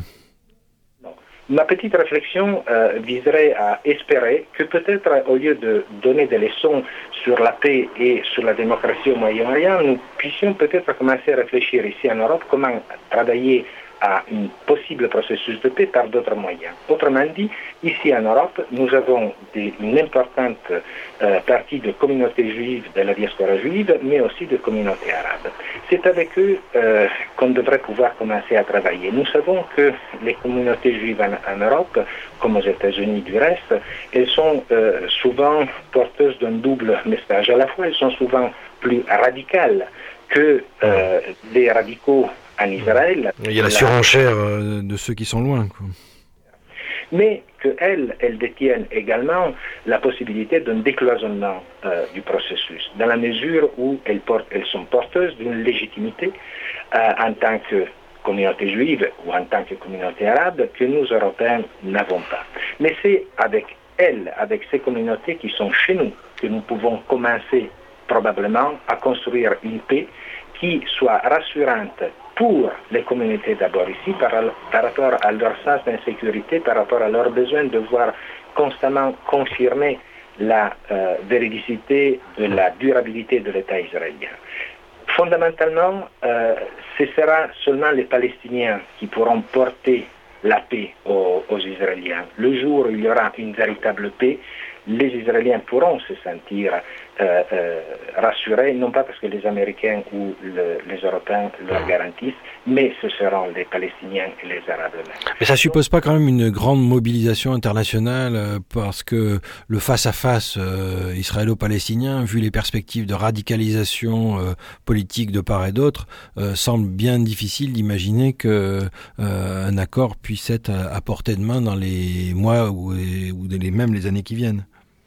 Ma petite réflexion euh, viserait à espérer que peut-être au lieu de donner des leçons sur la paix et sur la démocratie au Moyen-Orient, nous puissions peut-être commencer à réfléchir ici en Europe comment travailler à un possible processus de paix par d'autres moyens. Autrement dit, ici en Europe, nous avons des, une importante euh, partie de communautés juives, de la diaspora juive, mais aussi de communautés arabes. C'est avec eux euh, qu'on devrait pouvoir commencer à travailler. Nous savons que les communautés juives en, en Europe, comme aux États-Unis du reste, elles sont euh, souvent porteuses d'un double message. À la fois, elles sont souvent plus radicales que euh, les radicaux en Israël. Il y a la, la surenchère de ceux qui sont loin, quoi. mais qu'elles, elles détiennent également la possibilité d'un décloisonnement euh, du processus, dans la mesure où elles, portent, elles sont porteuses d'une légitimité euh, en tant que communauté juive ou en tant que communauté arabe que nous, Européens, n'avons pas. Mais c'est avec elles, avec ces communautés qui sont chez nous, que nous pouvons commencer probablement à construire une paix qui soit rassurante pour les communautés d'abord ici, par, par rapport à leur sens d'insécurité, par rapport à leur besoin de voir constamment confirmer la euh, véridicité de la durabilité de l'État israélien. Fondamentalement, euh, ce sera seulement les Palestiniens qui pourront porter la paix aux, aux Israéliens. Le jour où il y aura une véritable paix, les Israéliens pourront se sentir euh, euh, rassurés, non pas parce que les Américains ou le, les Européens leur garantissent, mais ce seront les Palestiniens et les Arabes eux-mêmes. Mais ça suppose pas quand même une grande mobilisation internationale, euh, parce que le face-à-face euh, israélo-palestinien, vu les perspectives de radicalisation euh, politique de part et d'autre, euh, semble bien difficile d'imaginer que euh, un accord puisse être à, à portée de main dans les mois ou, ou les, même les années qui viennent.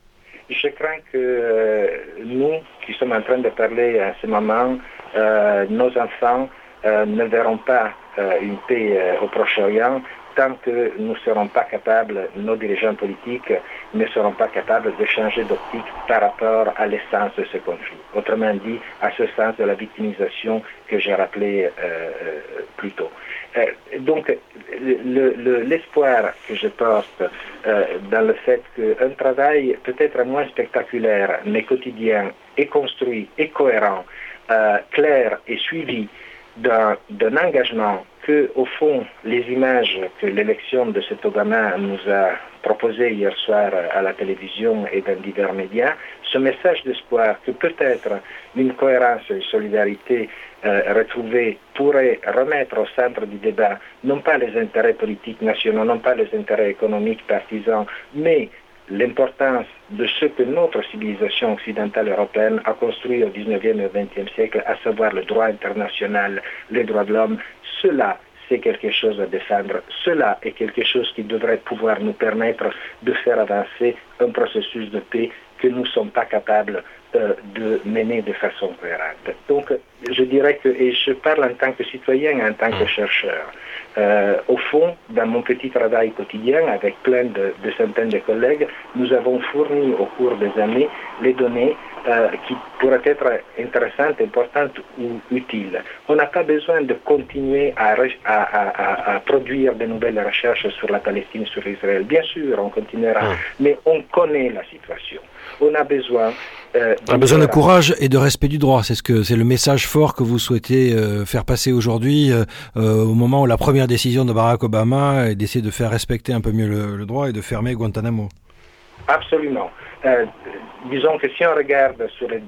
Je crains que euh, nous, qui sommes en train de parler à ce moment, euh, nos enfants euh, ne verront pas euh, une paix euh, au Proche-Orient tant que nous ne serons pas capables, nos dirigeants politiques ne seront pas capables de changer d'optique par rapport à l'essence de ce conflit. Autrement dit, à ce sens de la victimisation que j'ai rappelé euh, euh, plus tôt. Euh, donc, le, le, l'espoir que je porte euh, dans le fait qu'un travail peut-être moins spectaculaire, mais quotidien, et construit, et cohérent, euh, clair et suivi d'un, d'un engagement que, au fond, les images que l'élection de cet Obama nous a proposées hier soir à la télévision et dans divers médias, ce message d'espoir que peut-être une cohérence et une solidarité euh, retrouvée pourrait remettre au centre du débat non pas les intérêts politiques nationaux, non pas les intérêts économiques partisans, mais l'importance de ce que notre civilisation occidentale européenne a construit au dix-neuvième et au vingtième siècle, à savoir le droit international, les droits de l'homme. Cela, c'est quelque chose à défendre. Cela est quelque chose qui devrait pouvoir nous permettre de faire avancer un processus de paix que nous ne sommes pas capables euh, de mener de façon cohérente. Donc, je dirais que, et je parle en tant que citoyen et en tant que chercheur, euh, au fond, dans mon petit travail quotidien, avec plein de, de centaines de collègues, nous avons fourni au cours des années les données euh, qui pourraient être intéressantes, importantes ou utiles. On n'a pas besoin de continuer à, à, à, à produire de nouvelles recherches sur la Palestine, sur Israël. Bien sûr, on continuera, mmh. mais on connaît la situation. On a besoin Euh, on a besoin de courage et de respect du droit. C'est ce que c'est le message fort que vous souhaitez euh, faire passer aujourd'hui, euh, euh, au moment où la première décision de Barack Obama est d'essayer de faire respecter un peu mieux le, le droit et de fermer Guantanamo. Absolument. Euh, disons que si on regarde sur les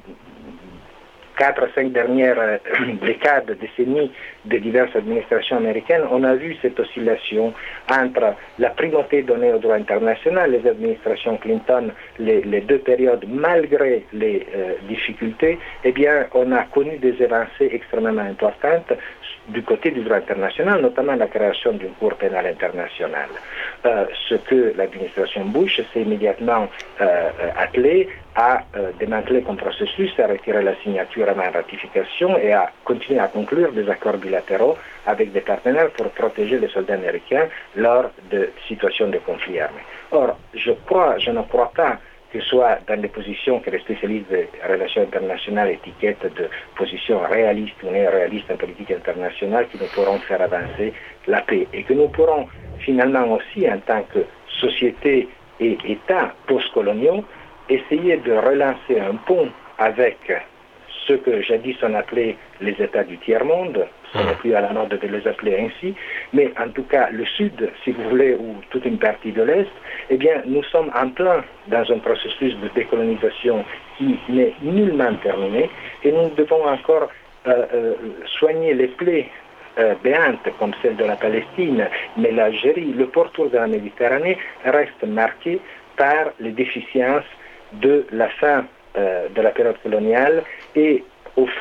quatre à cinq dernières euh, décades, décennies de diverses administrations américaines, on a vu cette oscillation entre la primauté donnée au droit international, les administrations Clinton, les, les deux périodes, malgré les euh, difficultés, eh bien, on a connu des avancées extrêmement importantes du côté du droit international, notamment la création d'une Cour pénale internationale. Euh, ce que l'administration Bush s'est immédiatement euh, attelée à euh, démanteler comme processus, à retirer la signature avant ratification et à continuer à conclure des accords bilatéraux avec des partenaires pour protéger les soldats américains lors de situations de conflit armé. Or, je crois, je ne crois pas que ce soit dans les positions que les spécialistes des relations internationales étiquettent de positions réalistes ou néo-réalistes en politique internationale qui nous pourront faire avancer la paix et que nous pourrons finalement aussi en tant que société et État postcoloniaux essayer de relancer un pont avec ce que jadis on appelait les États du tiers-monde, ce n'est plus à la mode de les appeler ainsi, mais en tout cas le Sud, si vous voulez, ou toute une partie de l'Est, eh bien nous sommes en plein dans un processus de décolonisation qui n'est nullement terminé et nous devons encore euh, euh, soigner les plaies Euh, béante comme celle de la Palestine, mais l'Algérie, le pourtour de la Méditerranée reste marqué par les déficiences de la fin euh, de la période coloniale et au fond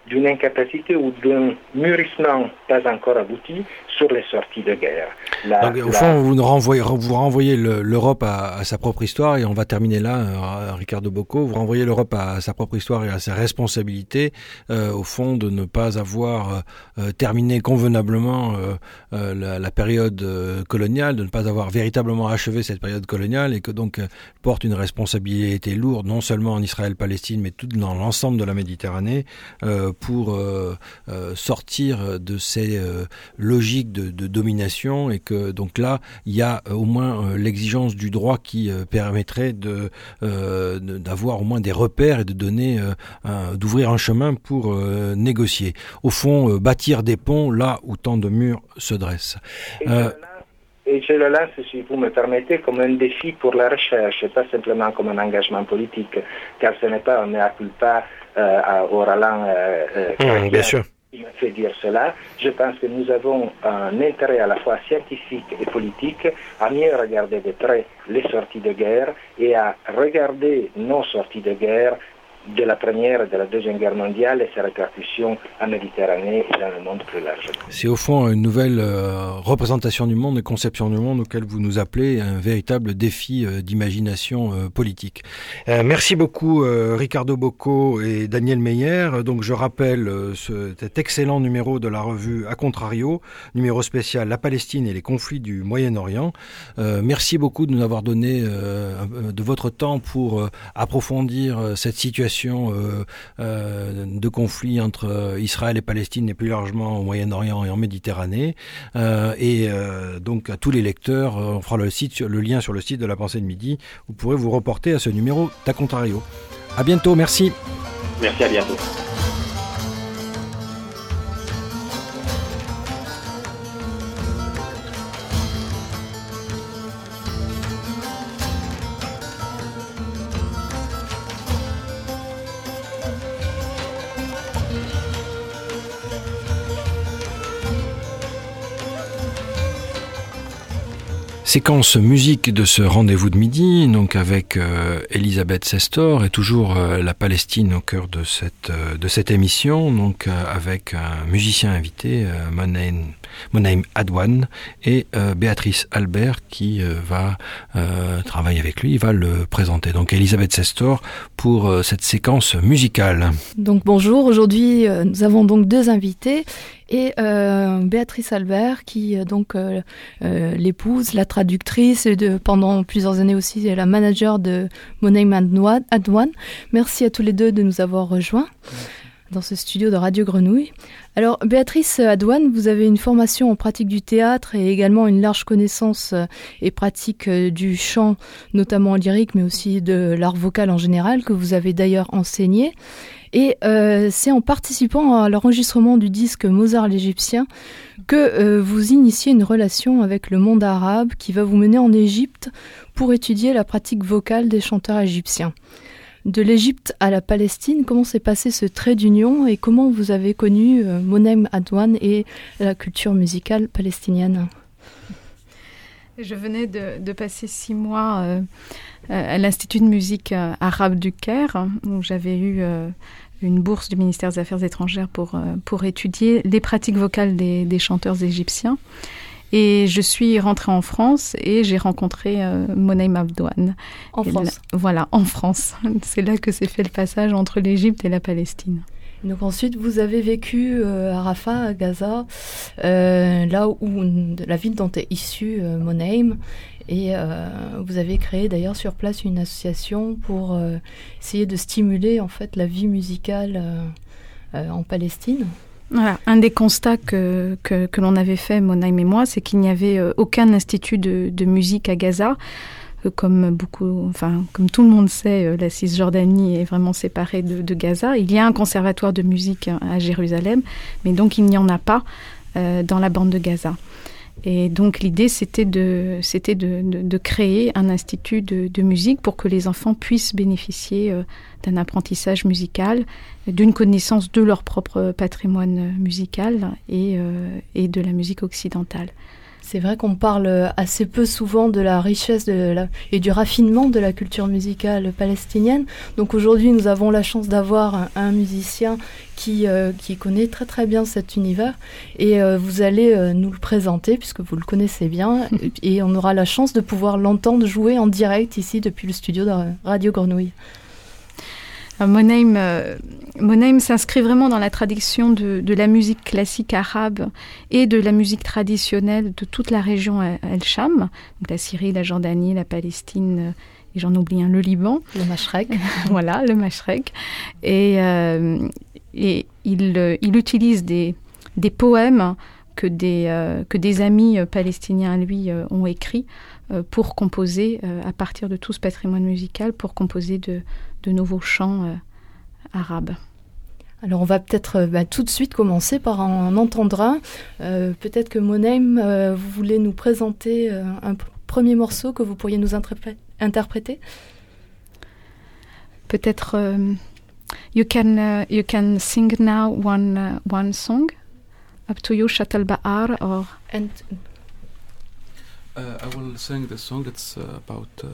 d'une incapacité ou d'un mûrissement pas encore abouti sur les sorties de guerre. La, Donc, au la... fond, vous renvoyez, vous renvoyez le, l'Europe à, à sa propre histoire, et on va terminer là, euh, Ricardo Bocco, vous renvoyez l'Europe à, à sa propre histoire et à ses responsabilités, euh, au fond, de ne pas avoir euh, terminé convenablement euh, euh, la, la période euh, coloniale, de ne pas avoir véritablement achevé cette période coloniale, et que donc euh, porte une responsabilité lourde, non seulement en Israël-Palestine, mais tout dans l'ensemble de la Méditerranée, euh, pour euh, euh, sortir de ces euh, logiques de, de domination, et que donc là il y a euh, au moins euh, l'exigence du droit qui euh, permettrait de, euh, de d'avoir au moins des repères et de donner euh, un, d'ouvrir un chemin pour euh, négocier. Au fond, euh, bâtir des ponts là où tant de murs se dressent. Euh, Et je le lance, si vous me permettez, comme un défi pour la recherche, et pas simplement comme un engagement politique, car ce n'est pas un mea culpa euh, au Roland euh, euh, mmh, bien sûr. qui me fait dire cela. Je pense que nous avons un intérêt à la fois scientifique et politique à mieux regarder de près les sorties de guerre et à regarder nos sorties de guerre de la première et de la deuxième guerre mondiale et ses répercussions en Méditerranée et dans le monde plus large. C'est au fond une nouvelle euh, représentation du monde et conception du monde auquel vous nous appelez, un véritable défi euh, d'imagination euh, politique. Euh, merci beaucoup euh, Ricardo Bocco et Daniel Meyer. Donc je rappelle euh, ce, cet excellent numéro de la revue A Contrario, numéro spécial La Palestine et les conflits du Moyen-Orient. Euh, merci beaucoup de nous avoir donné euh, de votre temps pour euh, approfondir euh, cette situation Euh, euh, de conflit entre Israël et Palestine et plus largement au Moyen-Orient et en Méditerranée. Euh, et euh, donc à tous les lecteurs, euh, on fera le, site, le lien sur le site de la Pensée de Midi. Vous pourrez vous reporter à ce numéro d'A Contrario. À bientôt, merci. Merci, à bientôt. Séquence musique de ce rendez-vous de midi, donc avec euh, Elisabeth Sestor et toujours euh, la Palestine au cœur de cette euh, de cette émission, donc euh, avec un musicien invité, euh, Monaim, Monaim Adwan, et euh, Béatrice Albert qui euh, va euh, travailler avec lui, il va le présenter. Donc Elisabeth Sestor pour euh, cette séquence musicale. Donc bonjour, aujourd'hui euh, nous avons donc deux invités. Et euh, Béatrice Albert, qui donc euh, euh, l'épouse, la traductrice, et de, pendant plusieurs années aussi la manager de Monaim Adwan. Merci à tous les deux de nous avoir rejoints dans ce studio de Radio Grenouille. Alors Béatrice Adwan, vous avez une formation en pratique du théâtre et également une large connaissance et pratique du chant, notamment lyrique, mais aussi de l'art vocal en général, que vous avez d'ailleurs enseigné. Et euh, c'est en participant à l'enregistrement du disque Mozart l'Égyptien que euh, vous initiez une relation avec le monde arabe qui va vous mener en Égypte pour étudier la pratique vocale des chanteurs égyptiens. De l'Égypte à la Palestine, comment s'est passé ce trait d'union et comment vous avez connu euh, Monaim Adwan et la culture musicale palestinienne ? Je venais de, de passer six mois euh, à l'Institut de musique euh, arabe du Caire, où j'avais eu euh, une bourse du ministère des Affaires étrangères pour, euh, pour étudier les pratiques vocales des, des chanteurs égyptiens. Et je suis rentrée en France et j'ai rencontré euh, Monaim Adwan. En et France là, Voilà, en France. C'est là que s'est fait le passage entre l'Égypte et la Palestine. Donc ensuite, vous avez vécu euh, à Rafah, à Gaza, euh, là où la ville dont est issue euh, Monaim, et euh, vous avez créé d'ailleurs sur place une association pour euh, essayer de stimuler en fait la vie musicale euh, euh, en Palestine. Voilà. Un des constats que, que, que l'on avait fait, Monaim et moi, c'est qu'il n'y avait euh, aucun institut de, de musique à Gaza. Comme beaucoup, enfin, comme tout le monde sait, la Cisjordanie est vraiment séparée de, de Gaza. Il y a un conservatoire de musique à Jérusalem, mais donc il n'y en a pas euh, dans la bande de Gaza. Et donc l'idée, c'était de, c'était de, de, de créer un institut de, de musique pour que les enfants puissent bénéficier euh, d'un apprentissage musical, d'une connaissance de leur propre patrimoine musical et, euh, et de la musique occidentale. C'est vrai qu'on parle assez peu souvent de la richesse de la, et du raffinement de la culture musicale palestinienne. Donc aujourd'hui, nous avons la chance d'avoir un, un musicien qui, euh, qui connaît très très bien cet univers. Et euh, vous allez euh, nous le présenter, puisque vous le connaissez bien. Et on aura la chance de pouvoir l'entendre jouer en direct ici depuis le studio de Radio Grenouille. Monaim, euh, Monaim s'inscrit vraiment dans la tradition de, de la musique classique arabe et de la musique traditionnelle de toute la région El-Cham, donc la Syrie, la Jordanie, la Palestine, et j'en oublie un, le Liban. Le Mashrek. Voilà, le Mashrek. Et, euh, et il, il utilise des, des poèmes que des, euh, que des amis palestiniens à lui euh, ont écrits euh, pour composer, euh, à partir de tout ce patrimoine musical, pour composer de de nouveaux chants euh, arabes. Alors on va peut-être euh, bah, tout de suite commencer par en entendre un. Euh, peut-être que Monaim, euh, vous voulez nous présenter euh, un p- premier morceau que vous pourriez nous interpré- interpréter. Peut-être uh, you can uh, you can sing now one uh, one song. Up to you, Shat al-Ba'ar or. And uh, I will sing the song. It's uh, about. Uh,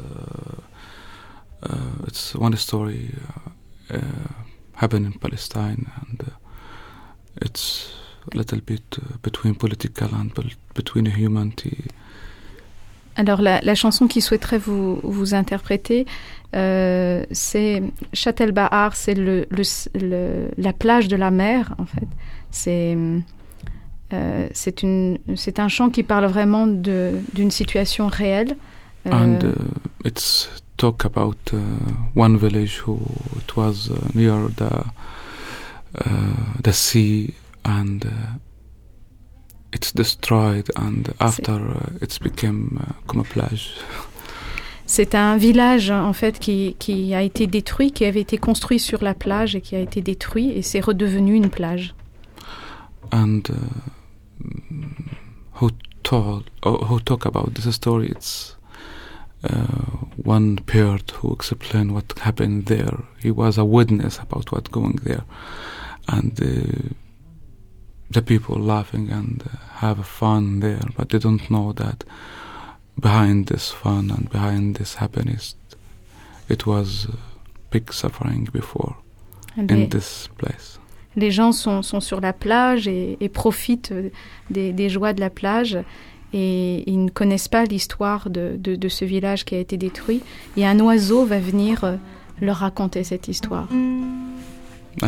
Uh, it's one story uh, uh, happened in Palestine, and uh, it's a little bit uh, between political and pol- between humanity. Alors la, la chanson qu'il souhaiterait vous, vous interpréter, euh, c'est Shat el-Ba'ar, c'est le, le, le, la plage de la mer en fait. C'est euh, c'est une c'est un chant qui parle vraiment de d'une situation réelle. Euh, and uh, it's talk about uh, one village who it was uh, near the uh, the sea, and uh, it's destroyed, and after uh, it's became uh, comme a plage. C'est un village en fait qui qui a été détruit, qui avait été construit sur la plage et qui a été détruit, et c'est redevenu une plage. And uh, who told who talk about this story? It's Uh, one peer who explained what happened there. He was a witness about what's going there, and uh, the people laughing and uh, have fun there, but they don't know that behind this fun and behind this happiness, it was uh, big suffering before les, in this place. Les gens sont, sont sur la plage et, et profitent des, des joies de la plage. Et ils ne connaissent pas l'histoire de, de, de ce village qui a été détruit. Et un oiseau va venir euh, leur raconter cette histoire. Ah,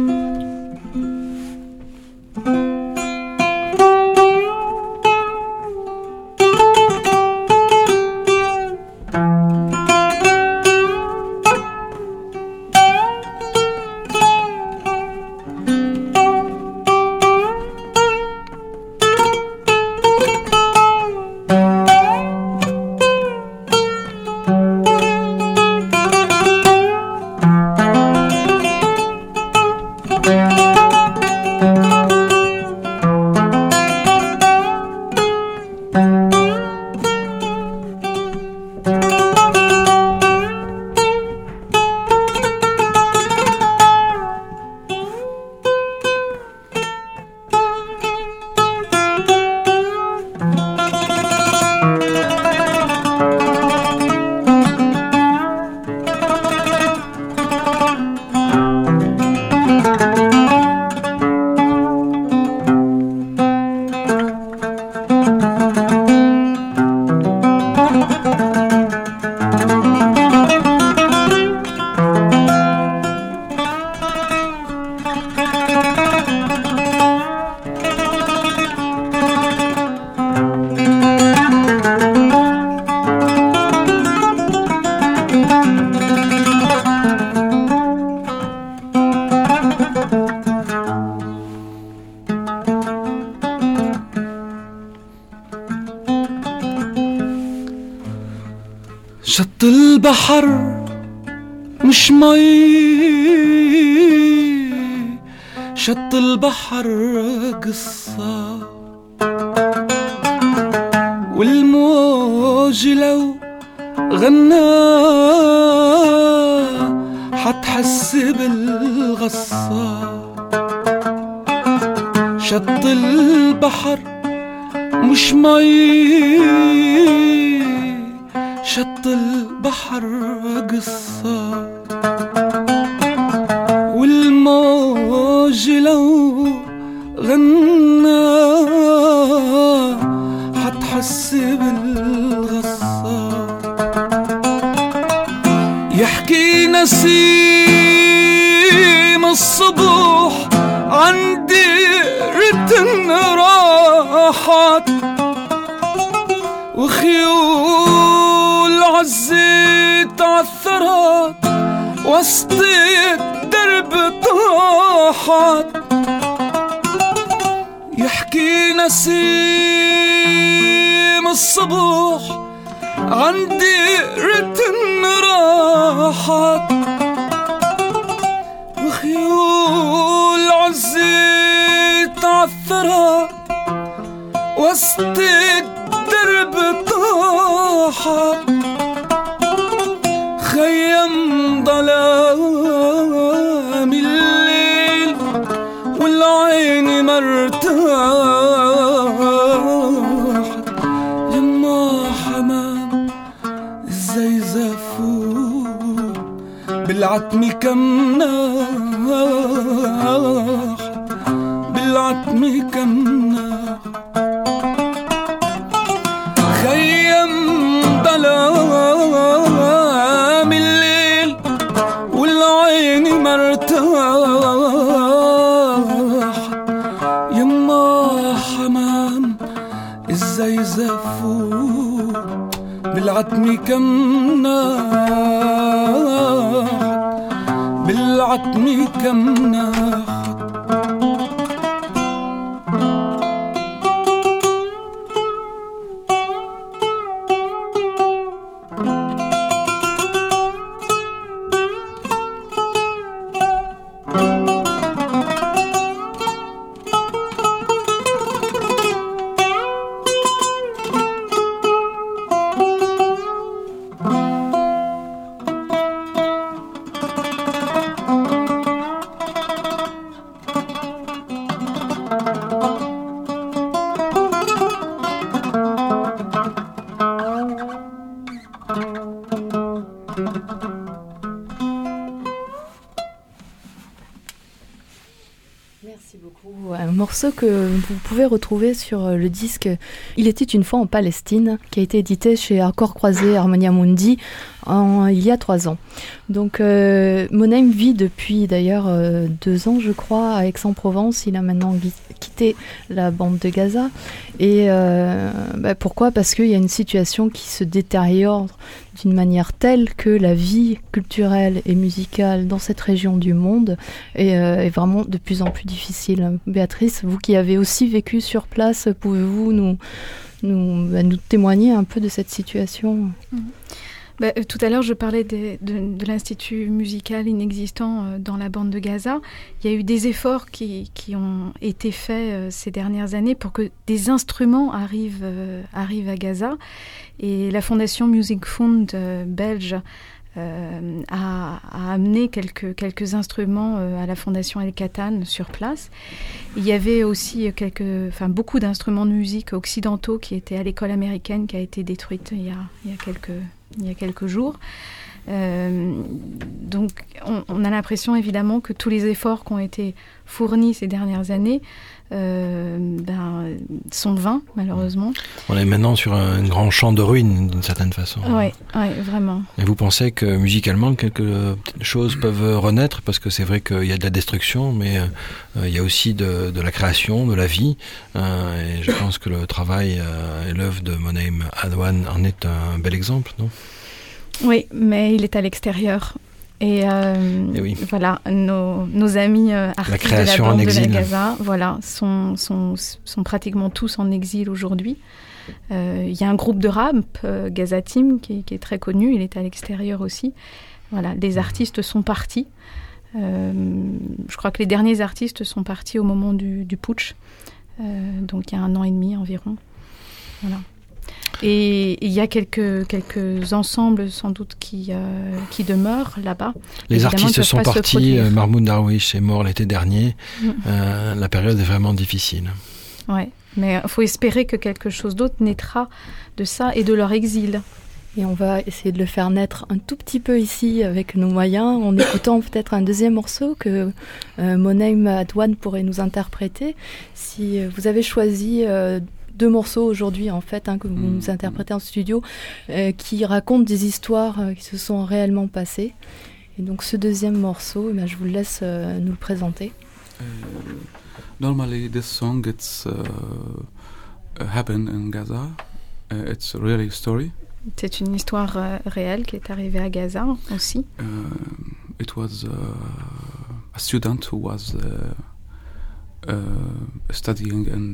شط البحر مش مي شط البحر قصة والموج لو غنى حتحس بالغصة شط البحر مش مي شط البحر قصة والموج لو غنى حتحس بالغصة يحكي نسيم الصبح عن ديرة راحت وخيول عزيت عالثرات وسط الدرب طاحت يحكي نسيم الصبح عن ديرة راحت وخيول عزيت عالثرات وسط الدرب طاحت خيم ظلام الليل والعين مرتاحت لما حمام الزيزفون بالعتم كم ناح بالعتم كم ناح خيم ظلام الليل والعين مرتاح يما حمام الزيزفون بالعتم كم ناح بالعتم كم ناح Merci beaucoup. Un morceau que vous pouvez retrouver sur le disque Il était une fois en Palestine, qui a été édité chez Accords Croisés Harmonia Mundi en, il y a trois ans. Donc euh, Monaim vit depuis d'ailleurs euh, deux ans, je crois, à Aix-en-Provence. Il a maintenant quitté la bande de Gaza. Et euh, bah pourquoi ? Parce qu'il y a une situation qui se détériore d'une manière telle que la vie culturelle et musicale dans cette région du monde est, euh, est vraiment de plus en plus difficile. Béatrice, vous qui avez aussi vécu sur place, pouvez-vous nous, nous, bah, nous témoigner un peu de cette situation ? mmh. Bah, tout à l'heure, je parlais de, de, de l'Institut musical inexistant euh, dans la bande de Gaza. Il y a eu des efforts qui, qui ont été faits euh, ces dernières années pour que des instruments arrivent, euh, arrivent à Gaza. Et la fondation Music Fund euh, belge euh, a, a amené quelques, quelques instruments euh, à la fondation El Katan sur place. Il y avait aussi quelques, enfin, beaucoup d'instruments de musique occidentaux qui étaient à l'école américaine qui a été détruite il y a, il y a quelques... il y a quelques jours. Euh, donc on, on a l'impression évidemment que tous les efforts qui ont été fournis ces dernières années euh, ben, sont vains, malheureusement. On est maintenant sur un grand champ de ruines, d'une certaine façon. Oui, ouais, vraiment. Et vous pensez que musicalement, quelque choses peuvent renaître, parce que c'est vrai qu'il y a de la destruction, mais euh, il y a aussi de, de la création, de la vie. Euh, et je pense que le travail euh, et l'œuvre de Monaim Adwan en est un bel exemple, non ? Oui, mais il est à l'extérieur. Et, euh, et oui. voilà, nos, nos amis euh, artistes de la bande de la Gaza, voilà, sont, sont, sont pratiquement tous en exil aujourd'hui. Il euh, y a un groupe de rap, euh, Gaza Team, qui, qui est très connu, il est à l'extérieur aussi. Voilà, les artistes sont partis. Euh, je crois que les derniers artistes sont partis au moment du, du putsch, euh, donc il y a un an et demi environ. Voilà. Et il y a quelques, quelques ensembles sans doute qui, euh, qui demeurent là-bas. Les Évidemment, artistes sont partis, Mahmoud Darwish est mort l'été dernier, mmh. euh, la période est vraiment difficile. Ouais, Mais il faut espérer que quelque chose d'autre naîtra de ça et de leur exil. Et on va essayer de le faire naître un tout petit peu ici avec nos moyens, en écoutant peut-être un deuxième morceau que euh, Monaim Adwan pourrait nous interpréter. Si vous avez choisi euh, deux morceaux aujourd'hui, en fait, hein, que vous mmh. nous interprétez en studio, euh, qui racontent des histoires euh, qui se sont réellement passées. Et donc ce deuxième morceau, eh bien, je vous laisse euh, nous le présenter. Uh, normally this song, it's uh, happened in Gaza. Uh, it's really a story. C'est une histoire euh, réelle qui est arrivée à Gaza aussi. Uh, it was uh, a student who was uh, uh, studying in,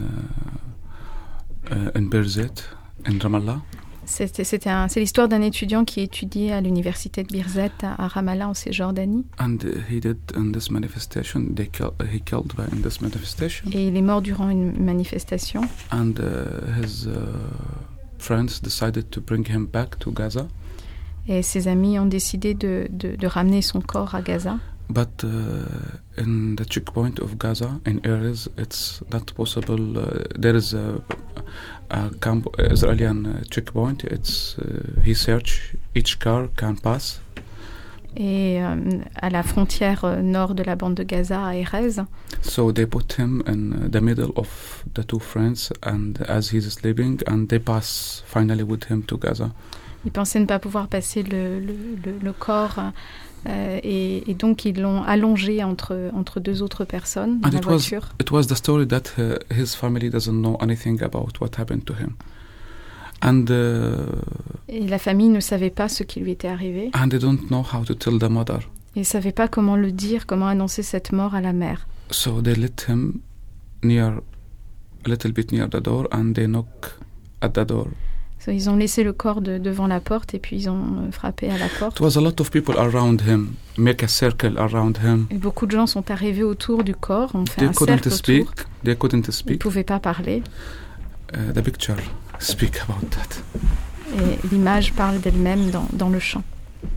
uh, uh, in Birzeit, in Ramallah. C'était, c'était un, c'est l'histoire d'un étudiant qui étudiait à l'université de Birzeit à, à Ramallah en Cisjordanie. And he did in this manifestation, they kill, he killed by in this manifestation. Et il est mort durant une manifestation. And uh, his uh, friends decided to bring him back to Gaza. Et ses amis ont décidé de, de, de ramener son corps à Gaza. But uh, in the checkpoint of Gaza, in areas, it's not possible. Uh, there is a, a camp, Israeli uh, checkpoint. It's uh, he search each car can pass. Et euh, à la frontière euh, nord de la bande de Gaza, à Erez. So they put him in the middle of the two friends, and as he's sleeping, and they pass finally with him to Gaza. Ils pensaient ne pas pouvoir passer le, le, le, le corps. Euh, et, et donc ils l'ont allongé entre, entre deux autres personnes dans and la it voiture. Was, it was the story that uh, his family doesn't know anything about what happened to him. And, uh, et la famille ne savait pas ce qui lui était arrivé. And they don't know how to tell the mother. Ils ne savaient pas comment le dire, comment annoncer cette mort à la mère. So they let him near, a little bit near the door, and they knock at the door. So, ils ont laissé le corps de, devant la porte et puis ils ont frappé à la porte. It was a lot of people around him, make a circle around him. Et beaucoup de gens sont arrivés autour du corps, ont fait they un cercle speak, autour. They couldn't speak. Ils ne pouvaient pas parler. Uh, the picture speak about that. Et l'image parle d'elle-même dans, dans le chant.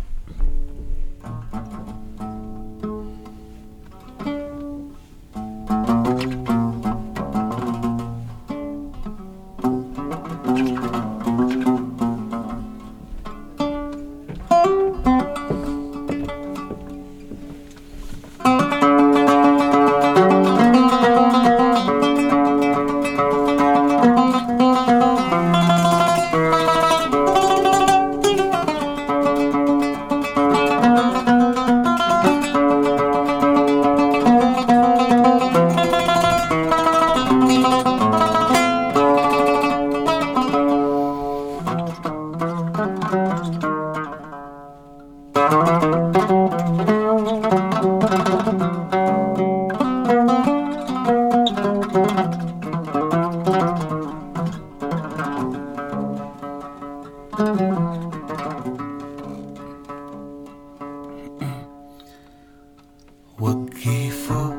وقفوا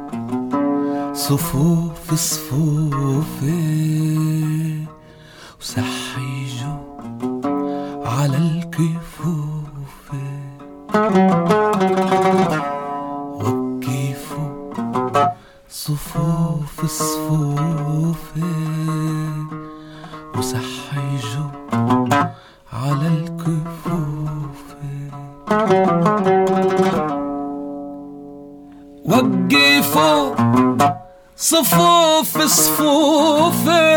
صفوف صفوفي وسحجوا على الكفوف وقفوا صفوف صفوفي وسحجوا على الكفوف وقفوا صفوف صفوفي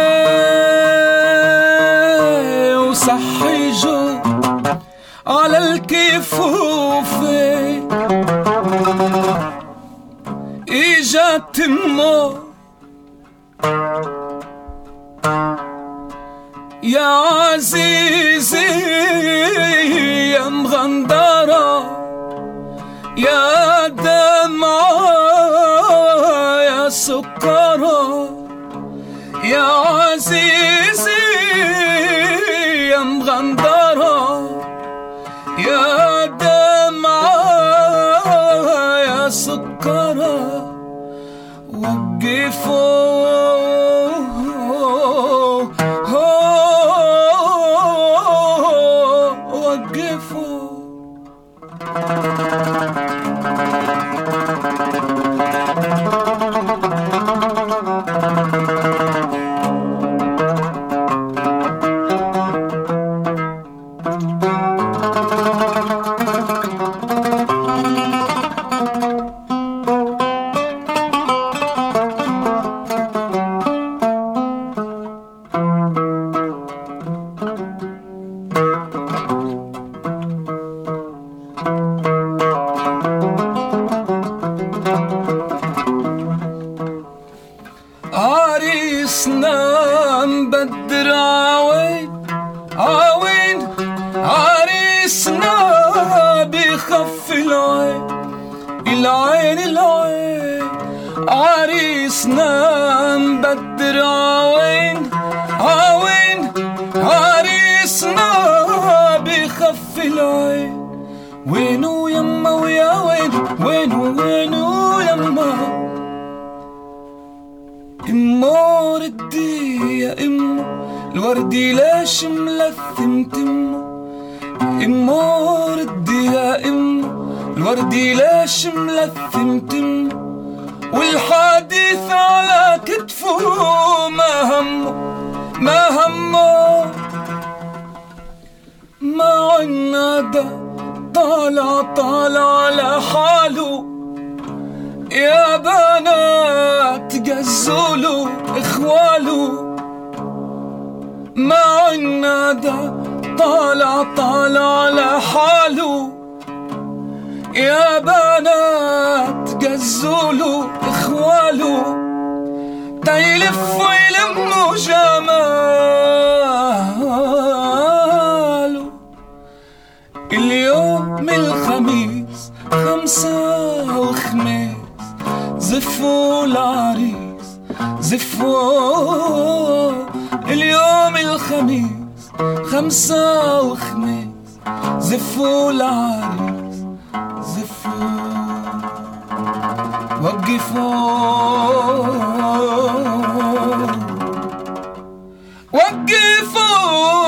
وسحجوا على الكفوف اجت النار يا عزيزي يا مغندرة يا دمعة يا سكرة يا عزيزي يا مغندرة يا دمعة يا سكرة وقفوا وقفوا العين العين عريسنا مبدر عوين عوين عريسنا بخف العين وينو يما ويا وين وينو وينو يما امو ردي يا امو الوردي ليش ملثم تمه امو ردي يا امو الوردي ليش ملثم تمه والحديث على كتفه ما همه ما همه ما عنده طالع طالع على حاله يا بنات جزولوا اخواله ما عنده طالع طالع على حاله يا بنات جزولوا اخواله تيلف ويلموا جماله اليوم الخميس خمسة وخميس زفوا العريس زفوا اليوم الخميس خمسة وخميس زفوا العريس زفوا وقفوا وقفوا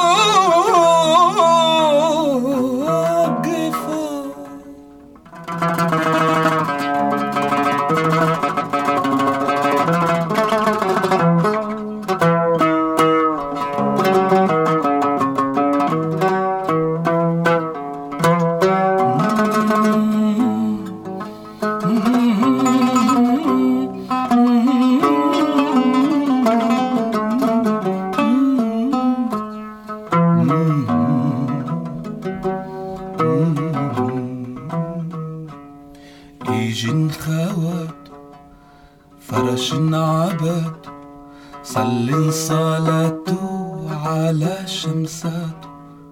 يجن خوات فرش عبد صلي صلاته على شمساته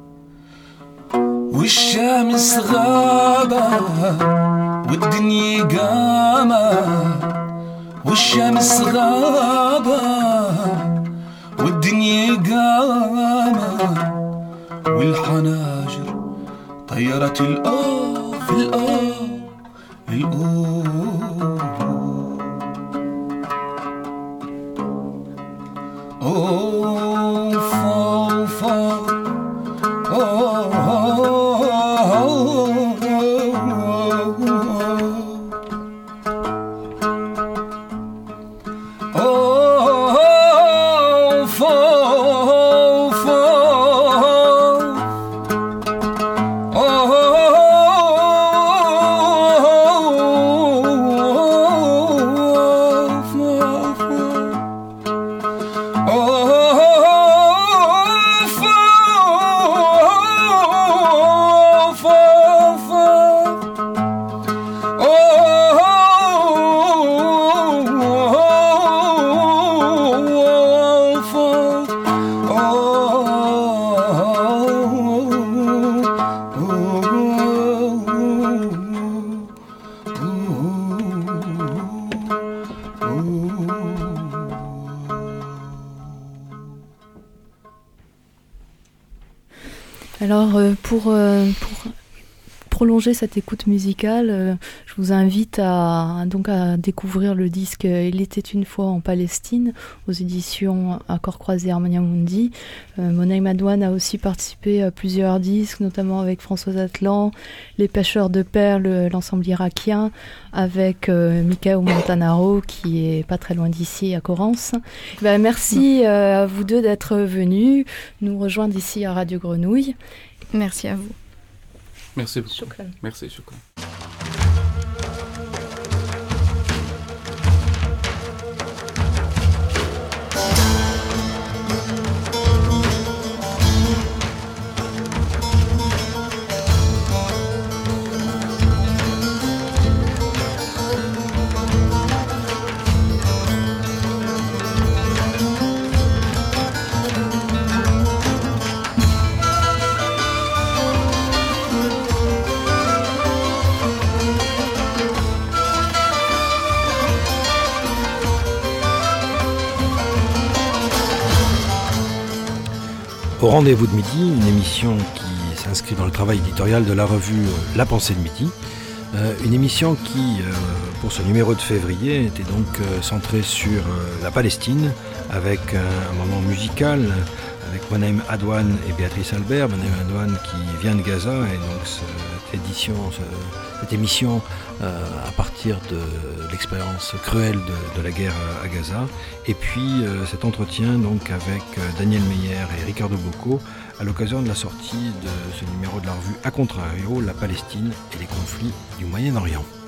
والشمس غابة والدنيا قامت والشمس غابة والدنيا قامت والحناجر طيرت الآف الآف الآف أوف أوف Alors euh, pour, euh, pour prolonger cette écoute musicale, euh, je vous invite à, donc à découvrir le disque Il était une fois en Palestine aux éditions Accords Croisés Harmonia Mundi. Euh, Monaï Madouane a aussi participé à plusieurs disques, notamment avec Françoise Atlan, Les Pêcheurs de Perles, l'ensemble irakien, avec euh, Mikao Montanaro qui est pas très loin d'ici à Corrence. Ben, merci euh, à vous deux d'être venus nous rejoindre ici à Radio Grenouille. Merci à vous. Merci beaucoup. Shukran. Merci, shukran. يا Au rendez-vous de midi, une émission qui s'inscrit dans le travail éditorial de la revue La Pensée de Midi. Euh, une émission qui, euh, pour ce numéro de février, était donc euh, centrée sur euh, la Palestine, avec euh, un moment musical, avec Monaïm Adouane et Béatrice Albert. Monaïm Adouane qui vient de Gaza, et donc cette édition, cette émission euh, à partir de l'expérience cruelle de, de la guerre à Gaza. Et puis euh, cet entretien donc avec Daniel Meyer et Ricardo Bocco à l'occasion de la sortie de ce numéro de la revue A Contrario, la Palestine et les conflits du Moyen-Orient.